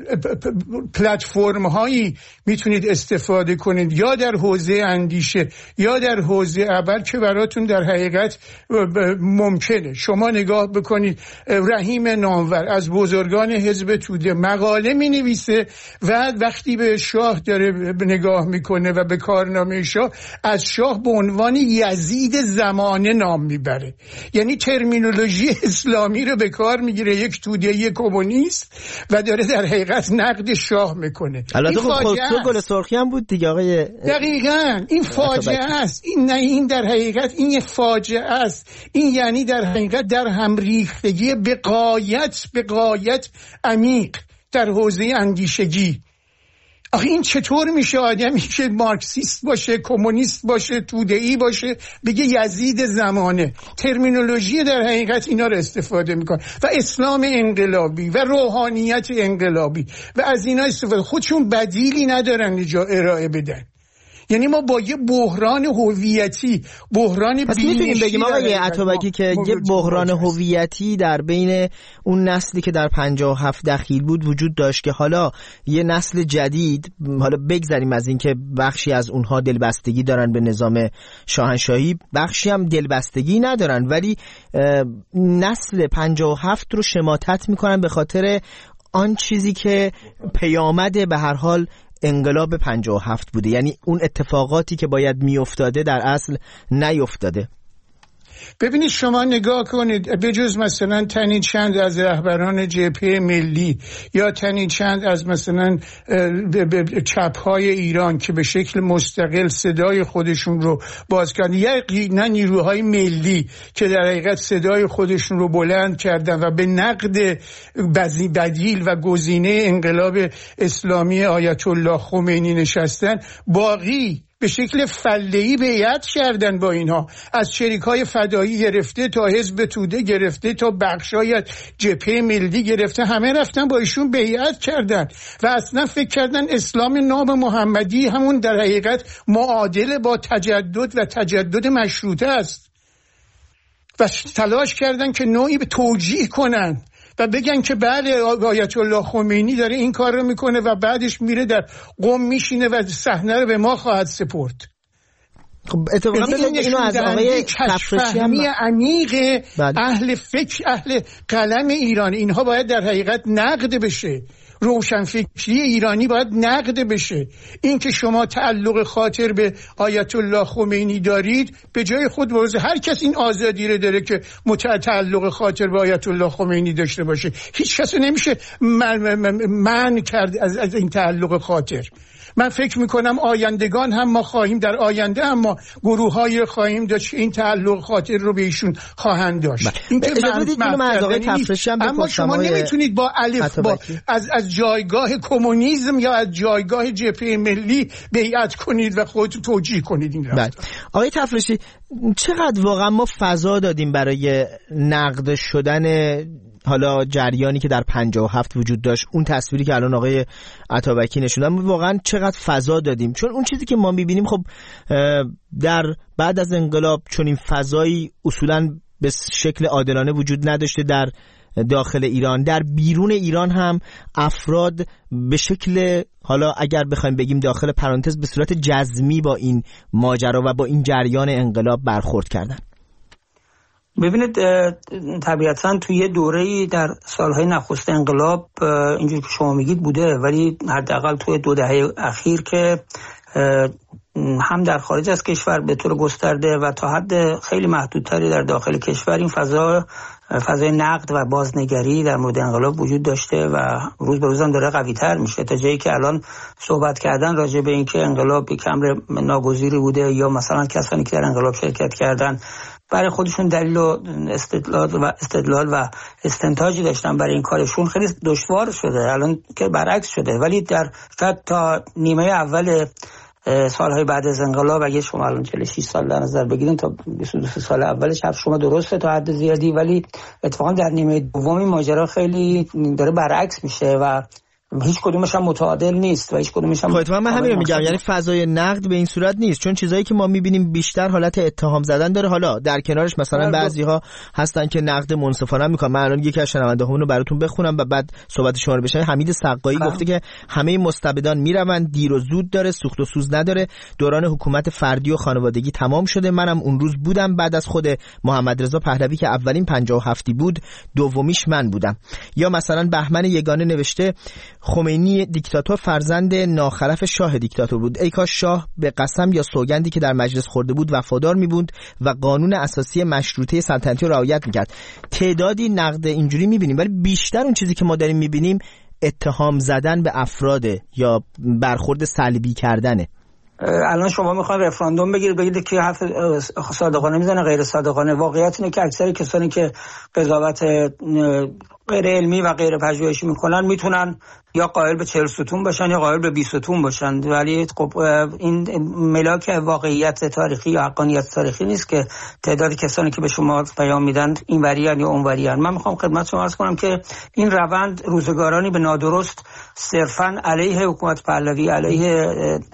پلتفرم هایی میتونید استفاده کنید، یا در حوزه اندیشه یا در حوزه اول که براتون در حقیقت ممکنه. شما نگاه بکنید رحیم نامور از بزرگان حزب توده مقاله می نویسه و وقتی به شاه داره نگاه میکنه و به کارنامه شاه از شاه به عنوان یزید زمانه نام میبره. یعنی ترمینولوژی اسلامی رو به کار میگیره یک توده یک کمونیست و داره در حقیقت نقد شاه میکنه. البته خب گل سرخی هم بود دیگه آقای دقیقاً این فاجعه است. این نه این در حقیقت این یه فاجعه است. این یعنی در حقیقت در هم ریختگی به غایت به غایت عمیق در حوزه اندیشگی. آخه این چطور میشه آدمی که مارکسیست باشه، کمونیست باشه، توده‌ای باشه بگه یزید زمانه؟ ترمینولوژی در حقیقت اینا رو استفاده میکنه و اسلام انقلابی و روحانیت انقلابی و از اینا استفاده. خودشون بدیلی ندارن اینجا ارائه بدن. یعنی ما با یه بحران هویتی، بحران پس میتونیم بگیم آقای عطابکی که یه بحران هویتی در بین اون نسلی که در پنجاه و هفت دخیل بود وجود داشت که حالا یه نسل جدید، حالا بگذاریم از این که بخشی از اونها دلبستگی دارن به نظام شاهنشاهی، بخشی هم دلبستگی ندارن، ولی نسل پنجاه و هفت رو شماتت میکنن به خاطر آن چیزی که پیامد به هر حال انقلاب پنجاه و هفت بوده. یعنی اون اتفاقاتی که باید میافتاده در اصل نیفتاده. ببینید شما نگاه کنید، به جز مثلا تنی چند از رهبران جبهه ملی یا تنی چند از مثلا چپ‌های ایران که به شکل مستقل صدای خودشون رو باز کردن، یا نه نیروهای ملی که در حقیقت صدای خودشون رو بلند کردن و به نقد بدیل و گزینه انقلاب اسلامی آیت الله خمینی نشستن، باقی به شکل فله‌ای بیعت کردن با اینها، از شریکای فدایی گرفته تا حزب توده گرفته تا بخشای از جبهه ملی گرفته، همه رفتن با ایشون بیعت کردن و اصلا فکر کردن اسلام ناب محمدی همون در حقیقت معادل با تجدد و تجدد مشروطه است و تلاش کردن که نوعی به توجیه کنن و بگن که بله آیت الله خمینی داره این کار رو میکنه و بعدش میره در قم میشینه و صحنه رو به ما خواهد سپرد. خب اتفاقا بذارید اینو از آقای تفرشی هم عمیق اهل فکر اهل قلم ایران، اینها باید در حقیقت نقد بشه، روشنفکری ایرانی باید نقد بشه. این که شما تعلق خاطر به آیت الله خمینی دارید به جای خود بروز، هر کس این آزادی رو داره که تعلق خاطر به آیت الله خمینی داشته باشه، هیچ کس نمیشه منع کرد از, از این تعلق خاطر. من فکر میکنم آیندگان هم ما خواهیم در آینده هم ما گروه های خواهیم داشت این تعلق خاطر رو به ایشون خواهند داشت. این که من از آقای تفرشی هم اما شما نمیتونید با الف با از از جایگاه کمونیسم یا از جایگاه جبهه ملی بیعت کنید و خودتون توجیه کنید این را. آقای تفرشی، چقدر واقعا ما فضا دادیم برای نقد شدن حالا جریانی که در پنجاه و هفت وجود داشت، اون تصویری که الان آقای عطابکی نشوندن، واقعا چقدر فضا دادیم؟ چون اون چیزی که ما می‌بینیم خب در بعد از انقلاب چون این فضایی اصولاً به شکل عادلانه وجود نداشته در داخل ایران، در بیرون ایران هم افراد به شکل حالا اگر بخوایم بگیم داخل پرانتز به صورت جزمی با این ماجرا و با این جریان انقلاب برخورد کردن. ببینید طبیعتاً توی یه دوره‌ای در سالهای نخست انقلاب اینجوری که شما میگید بوده، ولی حداقل توی دو دهه اخیر که هم در خارج از کشور به طور گسترده و تا حد خیلی محدودتری در داخل کشور این فضا فضای نقد و بازنگری در مورد انقلاب وجود داشته و روز به روز هم داره قوی‌تر میشه، تا جایی که الان صحبت کردن راجع به اینکه انقلاب یک امر ناگزیری بوده یا مثلا کسانی که در انقلاب شرکت کردن برای خودشون دلیل و استدلال و استدلال و استنتاجی داشتن برای این کارشون، خیلی دشوار شده الان که برعکس شده. ولی در شاید تا نیمه اول سالهای بعد از انقلاب اگه شما الان چهل و شش سال در نظر بگیرین تا بیست و دو سال اولش حرف شما درسته تا حد زیادی، ولی اتفاقا در نیمه دوم این ماجرا خیلی داره برعکس میشه و هیچ کدومش هم متعادل نیست و هیچ کدومش هم خودت من همین رو میگم، یعنی فضای نقد به این صورت نیست، چون چیزایی که ما میبینیم بیشتر حالت اتهام زدن داره. حالا در کنارش مثلا بعضی‌ها هستن که نقد منصفانه میکنن. من الان یکی از شنونده‌هامون رو براتون بخونم و بعد صحبت شما رو بشنوید. حمید سقایی گفته که همه مستبدان میروند، دیر و زود داره، سوخت و سوز نداره، دوران حکومت فردی و خانوادگی تمام شده. منم اون روز بودم، بعد از خود محمد رضا پهلوی که اولین پنجاه و هفتی بود دومیش من بودم. یا مثلا بهمن یگانه نوشته خمینی دیکتاتور فرزند ناخلف شاه دیکتاتور بود. ای کاش شاه به قسم یا سوگندی که در مجلس خورده بود وفادار می بود و قانون اساسی مشروطه سلطنتی رو رعایت میکرد. تعدادی نقد اینجوری میبینیم، ولی بیشتر اون چیزی که ما داریم میبینیم اتهام زدن به افراده یا برخورد سلبی کردنه. الان شما میخواین رفراندوم بگیرید بگید که حرف صادقانه میزنه غیر صادقانه. واقعیت اینه که اکثر کسانی که قضاوت غیر علمی و غیر پژوهشی میکنن میتونن یا قائل به چهل ستون باشن یا قائل به بیست ستون باشن، ولی خب این ملاک واقعیت تاریخی یا حقانیت تاریخی نیست که تعداد کسانی که به شما پیام میدن این وریان یا اون وریان. من میخوام خدمت شما عرض کنم که این روند روزگارانی به نادرست صرفاً علیه حکومت پهلوی، علیه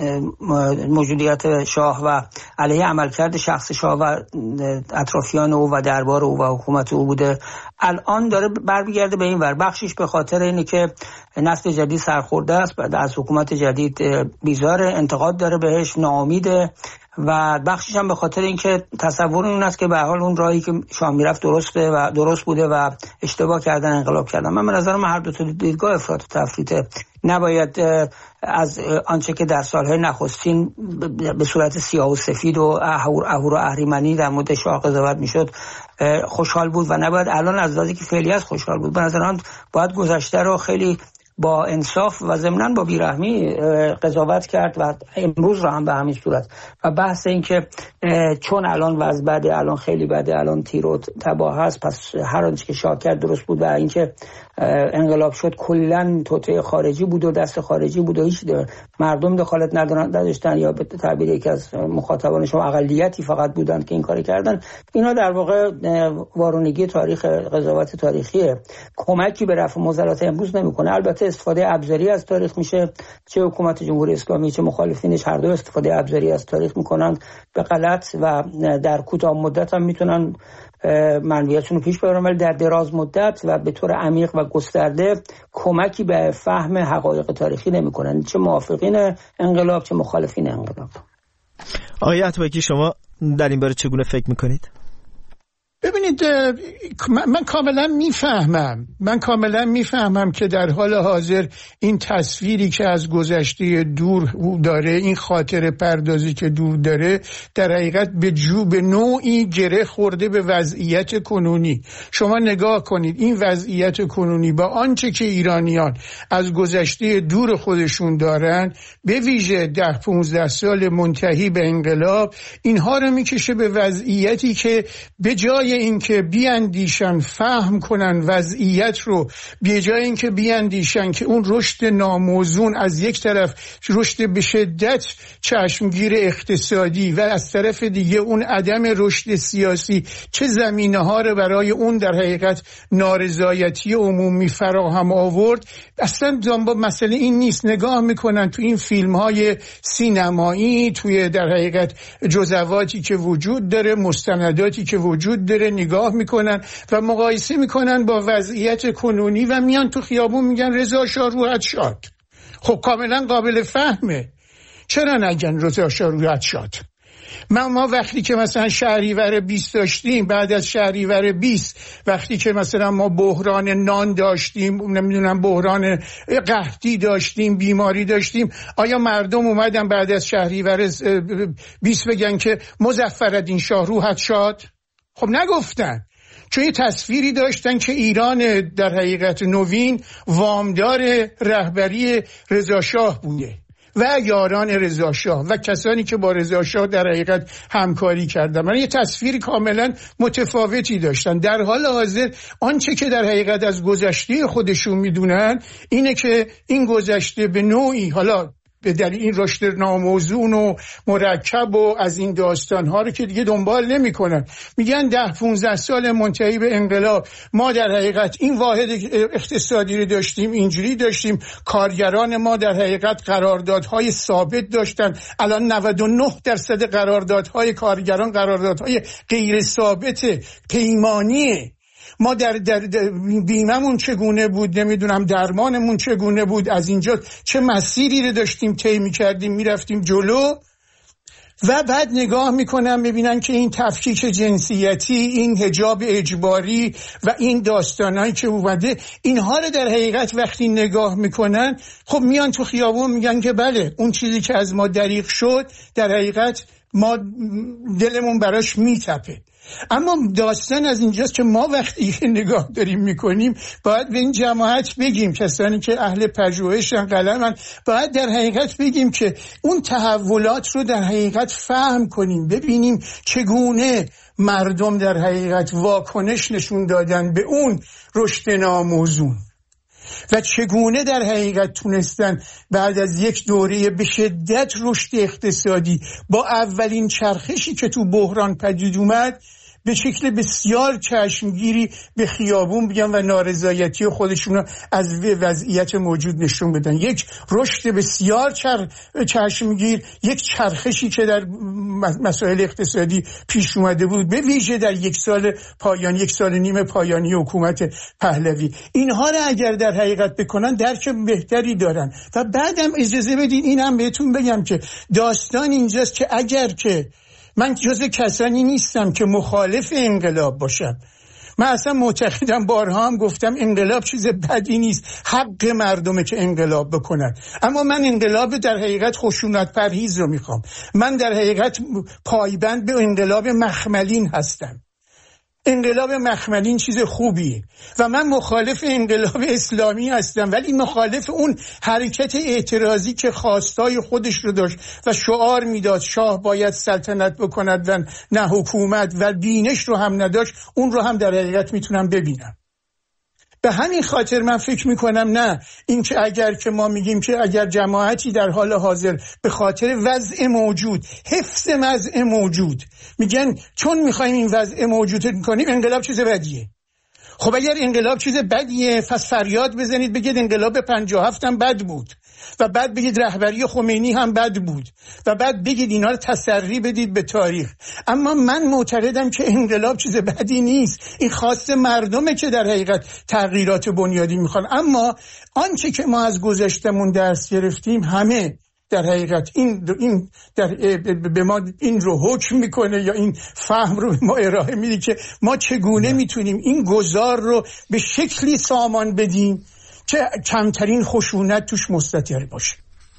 موجودیت شاه و علیه عملکرد شخص شاه و اطرافیان او و دربار او و حکومت او بوده، الان داره برمیگرده به این ور. بخشش به خاطر اینه که نسل جدید سرخورده است، بعد از حکومت جدید بیزار، انتقاد داره بهش، ناامیده، و بخشش هم به خاطر اینکه تصور این است که به هر حال اون راهی که شاه میرفت درسته و درست بوده و اشتباه کردن، انقلاب کردن. من به نظرم هر دو تا دیدگاه افراط و تفریطه. نباید از آنچه که در سالهای نخستین به صورت سیاه و سفید و اهور اهور و اهریمنی در مورد شاه قضاوت میشد خوشحال بود و نباید الان از لحاظی که فعلی است خوشحال بود. به نظرم باید گذشته رو خیلی با انصاف و ضمناً با بیرحمی قضاوت کرد و امروز را هم به همین صورت. و بحث این که چون الان وضع بده، الان خیلی بده، الان تیر و تباه هست، پس هر آنچه که شاه کرد درست بود و اینکه انقلاب شد کلا توطئه خارجی بود و دست خارجی بود و هیچ مردم دخالت نداشتن یا به تعبیر یکی از مخاطبانشون اقلیتی فقط بودن که این کار کردن. اینا در واقع وارونگی تاریخ قضاوت تاریخیه، کمکی به رفع معضلات امروز نمیکنه. البته استفاده ابزاری از تاریخ میشه، چه حکومت جمهوری اسلامی چه مخالفینش هر دو استفاده ابزاری از تاریخ میکنن به غلط و در کوتاه مدت هم میتونن منویتشون رو پیش ببرن، ولی در دراز مدت و به طور عمیق و گسترده کمکی به فهم حقایق تاریخی نمیکنن، چه موافقین انقلاب چه مخالفین انقلاب. آقای اتابکی شما در این باره چگونه فکر میکنید؟ ببینید من کاملا میفهمم من کاملا میفهمم که در حال حاضر این تصویری که از گذشته دور داره، این خاطر پردازی که دور داره، در حقیقت به جو به نوعی گره خورده به وضعیت کنونی. شما نگاه کنید این وضعیت کنونی با آنچه که ایرانیان از گذشته دور خودشون دارن، به ویژه ده پونزده سال منتهی به انقلاب، اینها رو میکشه به وضعیتی که به جای اینکه بیاندیشن فهم کنن وضعیت رو، به جای اینکه بیاندیشن که اون رشد ناموزون از یک طرف رشد به شدت چشمگیر اقتصادی و از طرف دیگه اون عدم رشد سیاسی چه زمینه‌ها رو برای اون در حقیقت نارضایتی عمومی فراهم آورد، اصلا با مسئله این نیست. نگاه میکنن تو این فیلم‌های سینمایی، توی در حقیقت جزواتی که وجود داره، مستنداتی که وجود داره، نگاه میکنن و مقایسه میکنن با وضعیت کنونی و میان تو خیابون میگن رضا شاه روحت شاد. خب کاملا قابل فهمه، چرا نگن رضا شاه روحت شاد؟ ما ما وقتی که مثلا شهریور بیست داشتیم، بعد از شهریور بیست وقتی که مثلا ما بحران نان داشتیم، نمیدونم بحران قحطی داشتیم، بیماری داشتیم، آیا مردم اومدن بعد از شهریور بیست بگن که مظفرالدین شاه روحت شاد؟ خب نگفتن، چون یه تصویری داشتن که ایران در حقیقت نوین وامدار رهبری رضا شاه بوده و یاران رضا شاه و کسانی که با رضا شاه در حقیقت همکاری کردن. من یه تصویر کاملا متفاوتی داشتن. در حال حاضر آنچه که در حقیقت از گذشته خودشون میدونن اینه که این گذشته به نوعی، حالا به دلیل این رشد ناموزون و مرکب و از این داستان‌ها رو که دیگه دنبال نمی‌کنن، میگن ده پونزده سال منتهی به انقلاب ما در حقیقت این واحد اقتصادی رو داشتیم، اینجوری داشتیم، کارگران ما در حقیقت قراردادهای ثابت داشتن، الان نود و نه درصد قراردادهای کارگران قراردادهای غیر ثابت پیمانیه. ما در, در, در بیممون چگونه بود، نمیدونم درمانمون چگونه بود، از اینجا چه مسیری رو داشتیم طی می‌کردیم میرفتیم جلو. و بعد نگاه میکنن ببینن که این تفکیک جنسیتی، این حجاب اجباری و این داستانایی که اومده، اینها رو در حقیقت وقتی نگاه میکنن، خب میان تو خیابون میگن که بله اون چیزی که از ما دریغ شد در حقیقت ما دلمون براش میتپه. اما داستان از اینجاست که ما وقتی نگاه داریم میکنیم باید به این جماعت بگیم، کسانی که اهل پژوهشن قلمن، باید در حقیقت بگیم که اون تحولات رو در حقیقت فهم کنیم، ببینیم چگونه مردم در حقیقت واکنش نشون دادن به اون رشد ناموزون و چگونه در حقیقت تونستن بعد از یک دوره به شدت رشد اقتصادی با اولین چرخشی که تو بحران پدید اومد به شکل بسیار چشمگیری به خیابون بیان و نارضایتی خودشون رو از وضعیت موجود نشون بدن. یک رشد بسیار چر... چشمگیر، یک چرخشی که در مسائل اقتصادی پیش اومده بود، به ویژه در یک سال پایانی، یک سال نیم پایانی حکومت پهلوی. اینها رو اگر در حقیقت بکنن درک بهتری دارن. و بعدم اجازه بدین اینم بهتون بگم که داستان اینجاست که اگر که من جز کسانی نیستم که مخالف انقلاب باشم، من اصلا معتقدم، بارها هم گفتم، انقلاب چیز بدی نیست، حق مردمه که انقلاب بکنن، اما من انقلاب در حقیقت خشونت پرهیز رو میخوام. من در حقیقت پایبند به انقلاب مخملین هستم. انقلاب مخملین چیز خوبیه و من مخالف انقلاب اسلامی هستم، ولی مخالف اون حرکت اعتراضی که خواستای خودش رو داشت و شعار میداد شاه باید سلطنت بکند و نه حکومت، و بینش رو هم نداشت، اون رو هم در حقیقت میتونم ببینم. به همین خاطر من فکر میکنم نه، این که اگر که ما میگیم که اگر جماعتی در حال حاضر به خاطر وضع موجود، حفظ وضع موجود، میگن چون میخوایم این وضع موجود کنیم انقلاب چیز بدیه. خب اگر انقلاب چیز بدیه پس فریاد بزنید بگید انقلاب پنجاه و هفت هم بد بود و بعد بگید رهبری خمینی هم بد بود و بعد بگید اینا رو تسری بدید به تاریخ. اما من معتقدم که انقلاب چیز بدی نیست، این خواست مردمه که در حقیقت تغییرات بنیادی میخوان. اما آنچه که ما از گذشتمون درس گرفتیم همه در حقیقت این این در به ما این رو حکم میکنه یا این فهم رو به ما ارائه میده که ما چگونه میتونیم این گذار رو به شکلی سامان بدیم که کمترین خشونت توش مستتر باشه.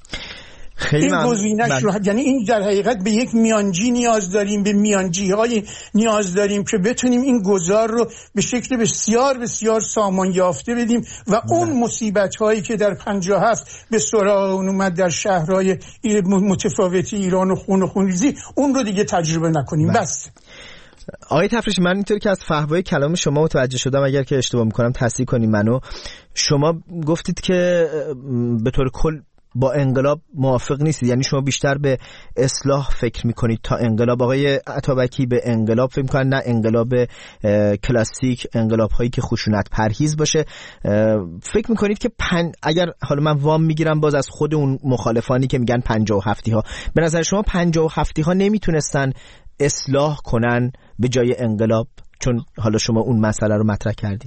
خیلی این گزینش من... رو یعنی این در حقیقت به یک میانجی نیاز داریم، به میانجی های نیاز داریم که بتونیم این گذار رو به شکل بسیار بسیار سامان یافته بدیم و اون مصیبت هایی که در پنجاه و هفت به سراغ اون اومد در شهرهای متفاوتی ایران و خون و خونریزی اون رو دیگه تجربه نکنیم. بله. بس آقای تفریشی، من اینطوری که از فحوای کلام شما متوجه شدم، اگر که اشتباه میکنم تصحیح کنیم منو، شما گفتید که به طور کل با انقلاب موافق نیستید، یعنی شما بیشتر به اصلاح فکر میکنید تا انقلاب. آقای عطابکی به انقلاب فکر میکنن، نه انقلاب کلاسیک، انقلاب هایی که خشونت پرهیز باشه. فکر میکنید که پن... اگر حالا من وام میگیرم باز از خود اون مخالفانی که میگن پنجاه و هفتی ها، به نظر شما پنجاه و هفتی ها نمیتونستن اصلاح کنن به جای انقلاب؟ چون حالا شما اون مسئله رو مطرح کردید.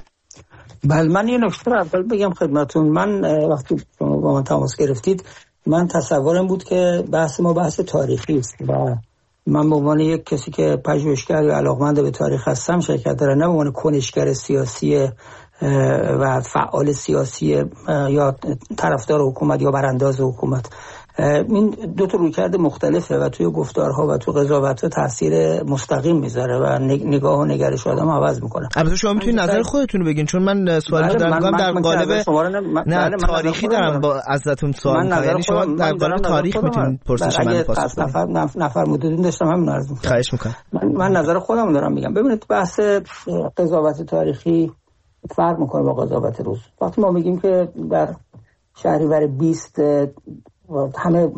بله، من یه نکته رو اول بگم خدمتون. من وقتی شما با من تماس گرفتید من تصورم بود که بحث ما بحث تاریخی است و من به عنوان یک کسی که پژوهشگر یا علاقمند به تاریخ هستم شرکت دارم، نه به عنوان کنشگر سیاسی و فعال سیاسی یا طرفدار حکومت یا برانداز حکومت. این دو تا رویکرد مختلفه و توی گفتارها و تو قضاوت‌ها تاثیر مستقیم میذاره و نگاه و نگرش آدم عوض میکنه. البته شما میتونید نظر خودتون رو بگین، چون من سوالی که دارم در قالب نه تاریخی دارم با ازتون سوال می‌کنم، یعنی شما در قالب تاریخ میتونید پرسش من پاسخ بدید. نفر نفر مدودین داشتم همین عرض می‌کنم. خواهش می‌کنم. من, من نظر خودم دارم میگم. ببینید بحث قضاوت تاریخی فرق میکنه با قضاوت روز. وقتی ما میگیم که در شهریور بیست همه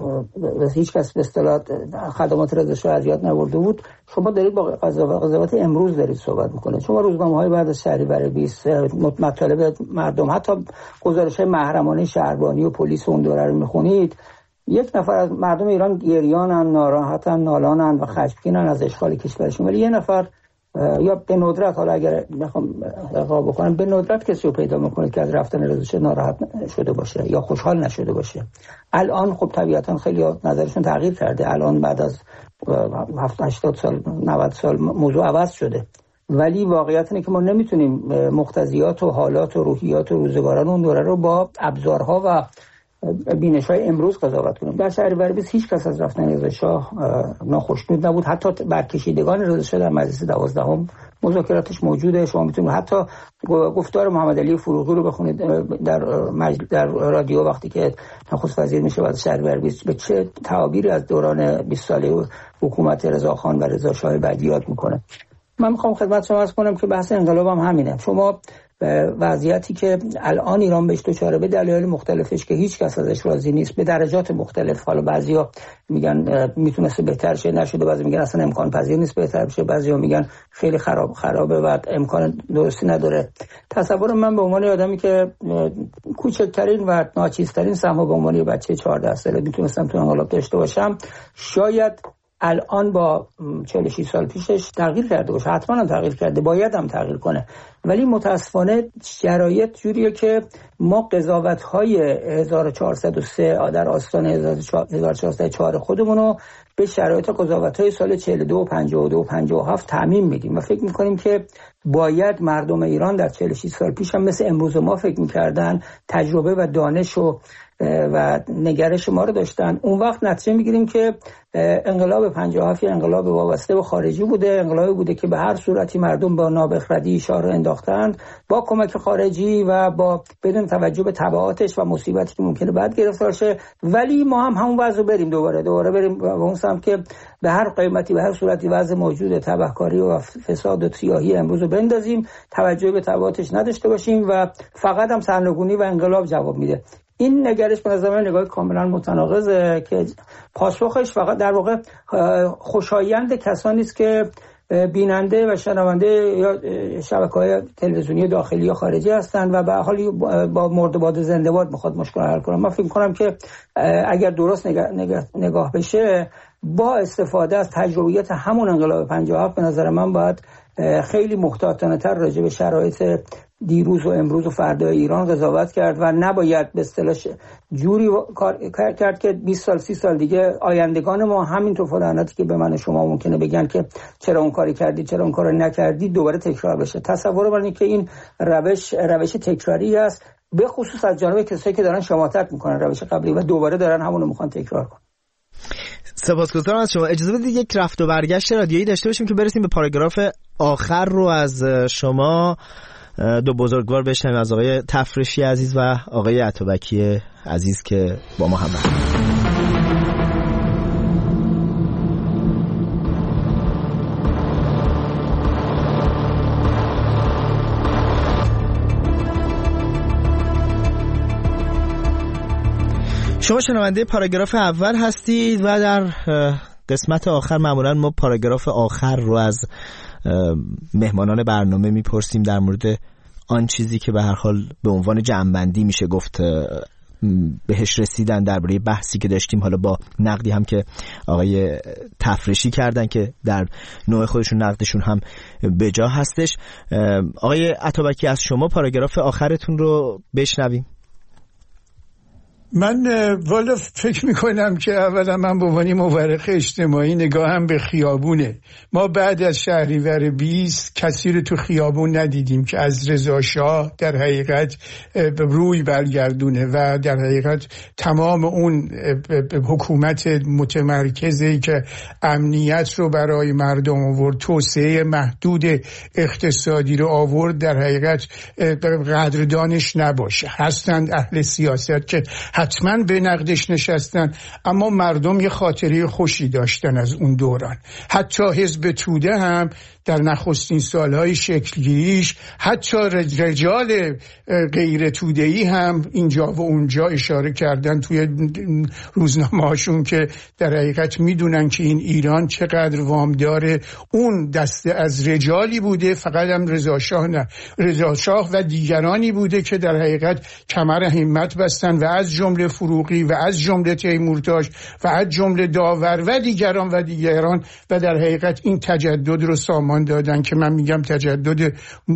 هیچ کس به اصطلاح خدمات رضا شاه از یاد نبرده بود، شما دارید با قضاوت امروز دارید صحبت میکنید. شما روزنامه‌های بعد از شهریور بیست مطالب مردم، حتی گزارش‌های محرمانه شهربانی و پلیس اون دوره رو میخونید، یک نفر از مردم ایران گریانن، ناراحتن، نالانن و خشمگینن از اشغال کشورشون، ولی یه نفر یا به ندرت، حالا اگر بخوام اقرا بکنم، به ندرت کسی رو پیدا میکنید که از رفتن رضا شاه ناراحت شده باشه یا خوشحال نشده باشه. الان خب طبیعتا خیلی نظرشون تغییر کرده، الان بعد از هفتاد هشتاد سال نود سال موضوع عوض شده، ولی واقعیت اینه که ما نمیتونیم مقتضیات و حالات و روحیات و روزگاران اون دوره رو با ابزارها و بینش‌های امروز قضاوت کنیم. در شهریور بیست هیچ کس از رفتن رضا شاه ناخوشنود نبود، حتی برکشیدگان رضا شاه در مجلس دوازدهم مذاکراتش موجوده. شما میتونید حتی گفتار محمد علی فروغی رو بخونید در مجل... در رادیو وقتی که نخست وزیر میشه بعد شهریور بیست، به چه تعابیری از دوران بیست ساله حکومت رضاخان و رضا شاه بعد یاد میکنه. من میخوام خدمت شما عرض کنم که بحث انقلاب هم همینه. شما وضعیتی که الان ایران بهش دچاره به دلایل مختلفش که هیچ کس ازش راضی نیست، به درجات مختلف، حالا بعضیا میگن میتونسته بهتر شه نشده، بعضی میگن اصلا امکان پذیر نیست بهتر بشه، بعضیا میگن خیلی خراب خرابه و امکان درستی نداره. تصور من به عنوان آدمی که کوچکترین و ناچیزترین سهم به عنوان بچه چهارده ساله میتونستم تو انقلاب داشته باشم، شاید الان با چهل و شش سال پیشش تغییر کرده باشه، حتما هم تغییر کرده، باید هم تغییر کنه، ولی متاسفانه شرایط جوریه که ما قضاوت‌های هزار و چهارصد و سه در آستان هزار و چهارصد و چهار خودمونو به شرایط قضاوت‌های سال چهل و دو و پنجاه و دو و پنجاه و هفت تعمیم میدیم و فکر می‌کنیم که باید مردم ایران در چهل و شش سال پیش هم مثل امروز ما فکر می‌کردن تجربه و دانش و و نگرش ما رو داشتن. اون وقت نتیجه میگیریم که انقلاب پنجاه و هفت انقلاب وابسته به خارجی بوده، انقلابی بوده که به هر صورتی مردم با نابخردی اشاره انداختند با کمک خارجی و با بدون توجه به تبعاتش و مصیبتی که ممکنه بعد گرفتار شه. ولی ما هم همون وضع بریم دوباره دوباره بریم به اون سمت که به هر قیمتی به هر صورتی وضع موجود تبهکاری و فساد و سیاهی امروز رو بندازیم، توجه به تبعاتش نداشته باشیم و فقط هم سرنگونی و انقلاب جواب میده. این نگرش به نظر من نگاه کاملا متناقضه که پاسخش فقط در واقع خوشایند کسانی است که بیننده و شنونده یا شبکه‌های تلویزیونی داخلی یا خارجی هستند و به حالی با مرد و باد زنده باد میخواد مشکل حل کنه. من فکر می‌کنم که اگر درست نگاه, نگاه, نگاه بشه با استفاده از تجربیات همون انقلاب پنجاه و هفت به نظر من باید خیلی محتاطانه تر راجع به شرایط دیروز و امروز و فردای ایران قضاوت کرد و نباید به اصطلاح جوری کار کرد که بیست سال سی سال دیگه آیندگان ما همینطور فلاناتی که به من و شما ممکنه بگن که چرا اون کاری کردی چرا اون کارو نکردی دوباره تکرار بشه. تصور من اینه که این روش روش تکراری است، به خصوص از جانب کسایی که دارن شماتت میکنن روش قبلی و دوباره دارن همونو میخوان تکرار کنن. سپاسگزارم از شما. اجازه بدید یک رفت و برگشت رادیویی داشته باشیم که برسیم به پاراگراف آخر رو از شما دو بزرگوار بشنویم، از آقای تفرشی عزیز و آقای عطابکی عزیز که با ما همراه. شما شنونده پاراگراف اول هستید و در قسمت آخر معمولا ما پاراگراف آخر رو از مهمانان برنامه میپرسیم در مورد آن چیزی که به هر حال به عنوان جمع‌بندی میشه گفت بهش رسیدن درباره بحثی که داشتیم، حالا با نقدی هم که آقای تفرشی کردن که در نوع خودشون نقدشون هم به جا هستش. آقای عطابکی از شما پاراگراف آخرتون رو بشنویم. من والا فکر میکنم که اولا من به عنوان مورخ اجتماعی نگاهم به خیابونه. ما بعد از شهریور بیست کسی رو تو خیابون ندیدیم که از رضا شاه در حقیقت روی برگردونه و در حقیقت تمام اون حکومت متمرکزی که امنیت رو برای مردم آورد، توسعه محدود اقتصادی رو آورد، در حقیقت قدردانش نباشه. هستند اهل سیاست که حتما به نقدش نشستن، اما مردم یه خاطره خوشی داشتن از اون دوران. حتی حزب توده هم در نخستین سالهای شکلگیریش، حتی رجال غیر توده‌ای هم اینجا و اونجا اشاره کردن توی روزنامه‌هاشون که در حقیقت میدونن که این ایران چقدر وام داره. اون دسته از رجالی بوده، فقط هم رضا شاه نه، رضا شاه و دیگرانی بوده که در حقیقت کمر همت بستن و از جمله فروغی و از جمله تیمورتاش و از جمله داور و دیگران و دیگران و در حقیقت این تجدد رو سامان دادن که من میگم تجدد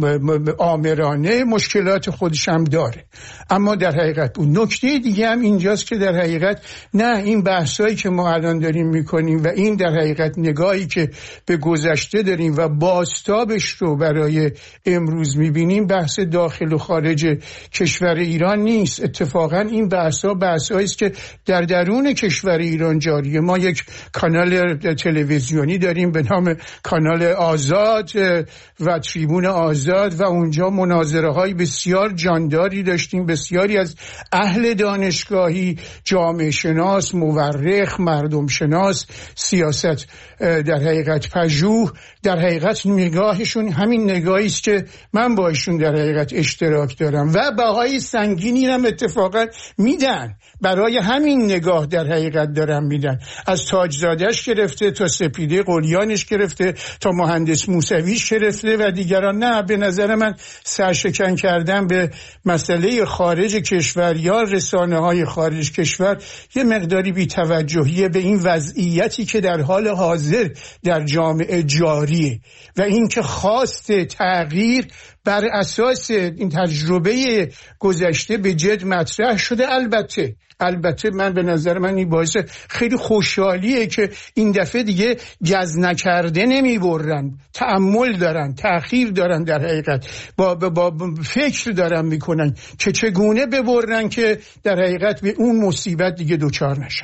آمرانه مشکلات خودش هم داره. اما در حقیقت اون نکته دیگه هم اینجاست که در حقیقت نه، این بحثایی که ما الان داریم میکنیم و این در حقیقت نگاهی که به گذشته داریم و بازتابش رو برای امروز میبینیم بحث داخل و خارج کشور ایران نیست. اتفاقا این بحثا بحثایی است که در درون کشور ایران جاریه. ما یک کانال تلویزیونی داریم به نام کانال آزاد و تریبون آزاد و اونجا مناظره های بسیار جانداری داشتیم. بسیاری از اهل دانشگاهی، جامعه شناس، مورخ، مردم شناس، سیاست در حقیقت پژوه، در حقیقت نگاهشون همین نگاهی است که من با ایشون در حقیقت اشتراک دارم و بهای سنگینی هم اتفاقا میدن. برای همین نگاه در حقیقت دارم میدن، از تاجزادهش گرفته تا سپیده قلیانش گرفته تا مهندس موسویش گرفته و دیگران. نه، به نظر من سرشکن کردن به مسئله خارج کشور یا رسانه های خارج کشور یه مقداری بی‌توجهی به این وضعیتی که در حال حاضر در جامعه جاریه و این که خواست تغییر بر اساس این تجربه گذشته به جد مطرح شده. البته البته من به نظر من این باعث خیلی خوشحالیه که این دفعه دیگه گز نکرده نمی برن. تأمل دارن، تأخیر دارن، در حقیقت با, با, با فکر دارن میکنن که چگونه ببرن که در حقیقت به اون مصیبت دیگه دوچار نشن.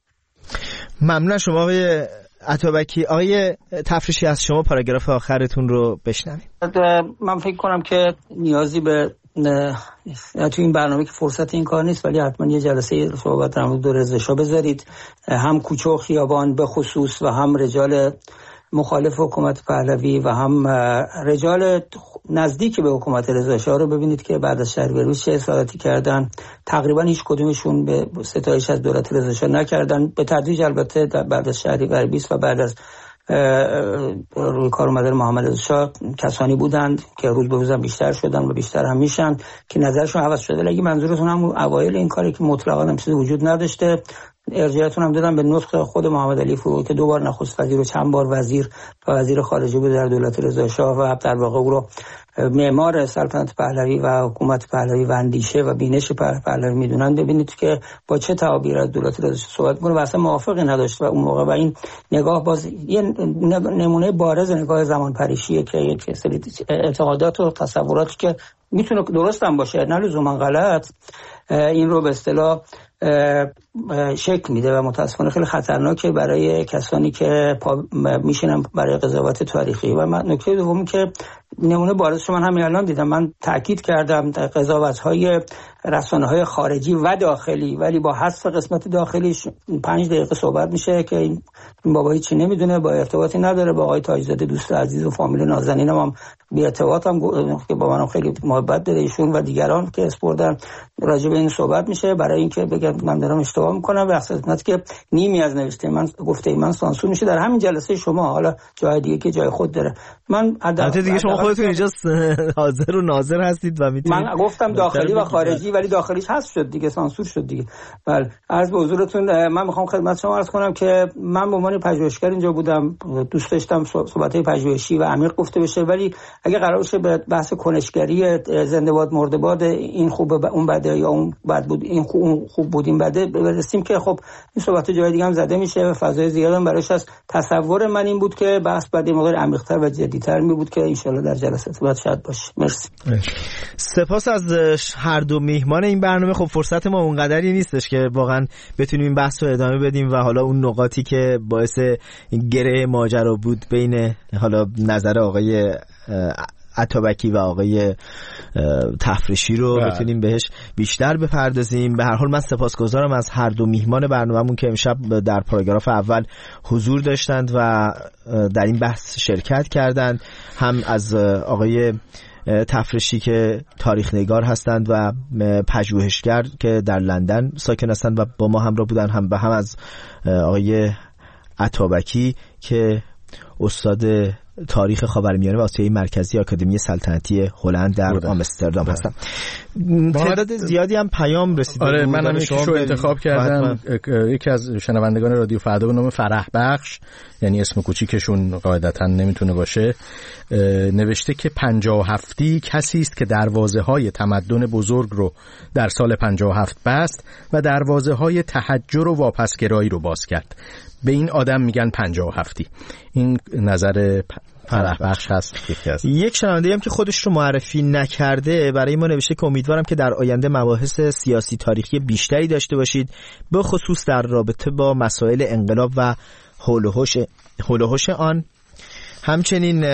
ممنون شما آقای عطابکی. آقای تفریشی از شما پاراگراف آخرتون رو بشنویم. من فکر کنم که نیازی به تو این برنامه که فرصت این کار نیست، ولی حتما یه جلسه صحبت در مورد رضا شاه بذارید، هم کوچه و خیابان به خصوص و هم رجال مخالف حکومت پهلوی و هم رجال نزدیک به حکومت رضا شاه رو ببینید که بعد از شهریوریش چه اصلاحاتی کردن. تقریبا هیچ کدومشون به ستایش از دولت رضا شاه نکردن، به تدریج البته بعد از شهریور بیست و بعد از روی کار اومدن محمد رضا شاه کسانی بودند که روز به روز بیشتر شدن و بیشتر هم میشن که نظرشون عوض شده. اگه منظورتون هم اوایل این کاری که مطلقاً هم چیزی وجود نداشته، ارجاعتون هم دادم به نطق خود محمد علی فروغی که دو بار نخست وزیر و چند بار وزیر و وزیر خارجه بود در دولت رضا شاه و در واقع او رو معمار سلطنت پهلوی و حکومت پهلوی و اندیشه و بینش پهلوی میدونن. ببینید که با چه تعابیر از دولت رضا شاه صحبت می‌کنه و اصلا موافقی نداشت و اون موقع و این نگاه باز یه نمونه بارز نگاه زمان پریشیه که یک سری اعتقادات و تصوراتی که میتونه درست هم باشه نه لزوما غلط، این رو به اصطلاح شکل میده و متاسفانه خیلی خطرناکه برای کسانی که میشینن برای قضاوت تاریخی. و من نکته دومی که نمونه بارزش من همین الان دیدم، من تاکید کردم در قضاوت‌های رسانه‌های خارجی و داخلی، ولی با حذف قسمت داخلیش پنج دقیقه صحبت میشه که این بابا هیچی نمیدونه، با ارتباطی نداره با آقای تاج‌زاده دوست عزیز و فامیل نازنینم هم بی ارتباطم که با منم خیلی محبت داره ایشون و دیگران که اسپوردن راجع به این صحبت میشه برای اینکه بگم من دارم اشتباه میکنم و احساس که نیمی از نوشته من گفته من سانسور میشه در همین جلسه شما، حالا جای دیگه که جای خود داره. من البته دیگه شما خودتون اینجا حاضر و ناظر هستید و میتونید. من گفتم داخلی و خارجی ولی داخلیش حذف شد دیگه، سانسور شد دیگه. بله عرض به حضورتون من میخوام خدمت شما عرض کنم که من به عنوان پژوهشگر اینجا بودم، دوست داشتم صحبت‌های پژوهشی و عمیق گفته بشه، ولی اگه قرار باشه به بحث کنشگری زنده باد مرده باد این خوبه اون بده یا اون بد بود این خوب اون خوب بود این بده برسیم که خب این صحبت جای دیگه هم زده میشه و فضای زیاد هم براش هست. تصور من این بود که بحث بعد این مقدار عمیق‌تر و جدی‌تر می بود که ان شاء الله در جلسات بعد شاید باشه. مرسی. سپاس از هر دو میهمان این برنامه. خب فرصت ما اونقدری نیستش که واقعا بتونیم این بحث رو ادامه بدیم و حالا اون نقاطی که باعث گره ماجرا بود بین حالا نظر آقای عطابکی و آقای تفریشی رو بله. بتونیم بهش بیشتر بپردازیم. به هر حال من سپاسگزارم از هر دو میهمان برنامه‌مون که امشب در پاراگراف اول حضور داشتند و در این بحث شرکت کردند، هم از آقای تفریشی که تاریخ نگار هستند و پژوهشگر که در لندن ساکن هستند و با ما همراه بودن، هم به هم از آقای عطابکی که استاد تاریخ خاورمیانه و آسیای مرکزی آکادمی سلطنتی هلند در آمستردام هستن. تعداد زیادی هم پیام رسیده. آره منم یکیشو انتخاب کردم. یکی از شنوندگان رادیو فردا به نام فرح بخش، یعنی اسم کوچیکشون قاعدتا نمیتونه باشه، نوشته که پنجاه و هفتی کسی است که دروازه‌های تمدن بزرگ رو در سال پنجاه و هفت بست و دروازه‌های تحجر و واپسگرایی رو باز کرد. به این آدم میگن پنجاه و هفتی. این نظر فرح بخش هست. یک شنونده هم که خودش رو معرفی نکرده برای ما نوشته که امیدوارم که در آینده مباحث سیاسی تاریخی بیشتری داشته باشید، به خصوص در رابطه با مسائل انقلاب و حول و حوش حول و حوش آن. همچنین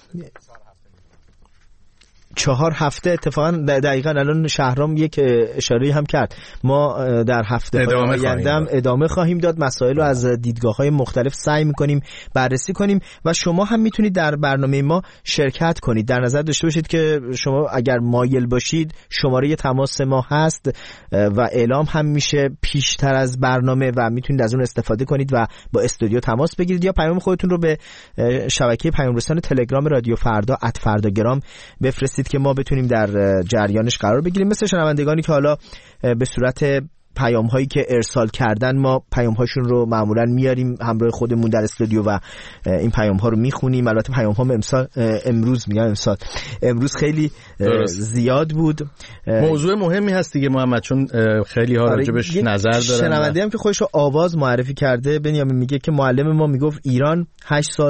چهار هفته اتفاقا دقیقاً الان شهرام یک اشاره هم کرد، ما در هفته آینده ادامه خواهیم داد، مسائل رو از دیدگاه‌های مختلف سعی می‌کنیم بررسی کنیم و شما هم میتونید در برنامه ما شرکت کنید. در نظر داشته باشید که شما اگر مایل باشید شماره تماس ما هست و اعلام هم میشه پیشتر از برنامه و میتونید از اون استفاده کنید و با استودیو تماس بگیرید یا پیام خودتون رو به شبکه پیام رسان تلگرام رادیو فردا ات فرداگرام بفرستید که ما بتونیم در جریانش قرار بگیریم. مثل شنوندگانی که حالا به صورت پیام هایی که ارسال کردن ما پیام هاشون رو معمولا میاریم همراه خودمون در استودیو و این پیام ها رو میخونیم. البته پیام ها امسال امروز میگم امسال امروز خیلی درست. زیاد بود. موضوع مهمی هست دیگه محمد، چون خیلی ها راجبش نظر دارن. شنونده هم که خودش رو آواز معرفی کرده بنیامین میگه که معلم ما میگفت ایران هشت سال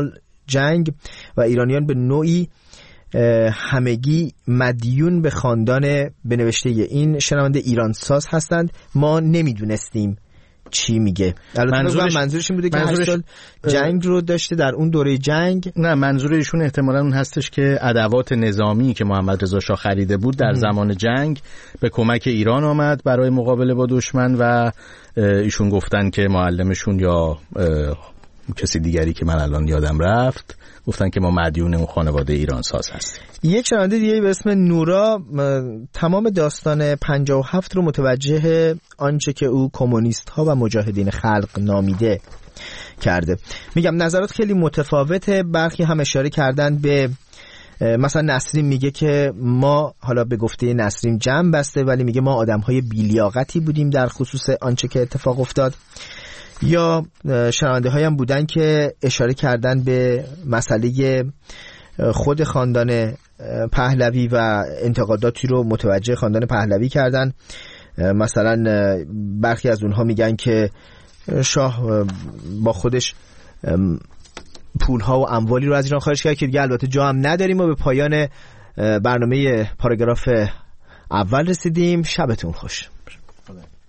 جنگ و ایرانیان به نوعی همگی مدیون به خاندان به نوشته این شنونده ایرانساز هستند. ما نمیدونستیم چی میگه. منظورش منظورش این بوده که هشت سال جنگ رو داشته در اون دوره جنگ. نه، منظور ایشون احتمالاً اون هستش که ادوات نظامی که محمد رضا شاه خریده بود در زمان جنگ به کمک ایران آمد برای مقابله با دشمن و ایشون گفتن که معلمشون یا کسی دیگری که من الان یادم رفت گفتن که ما مدیون اون خانواده ایرانساز هستیم. یک شنونده دیگه به اسم نورا تمام داستان پنجاه و هفت رو متوجه آنچه که او کمونیست ها و مجاهدین خلق نامیده کرده. میگم نظرات خیلی متفاوته. برخی هم اشاره کردن به مثلا نسرین میگه که ما، حالا به گفته نسرین جمع بسته، ولی میگه ما آدم‌های بی‌لیاقتی بودیم در خصوص آنچه که اتفاق افتاد. یا شنونده هایم بودن که اشاره کردن به مسئله خود خاندان پهلوی و انتقاداتی رو متوجه خاندان پهلوی کردن. مثلا برخی از اونها میگن که شاه با خودش پولها و اموالی رو از ایران خارج کرد که دیگه البته جا هم نداریم. و به پایان برنامه پاراگراف اول رسیدیم. شبتون خوش.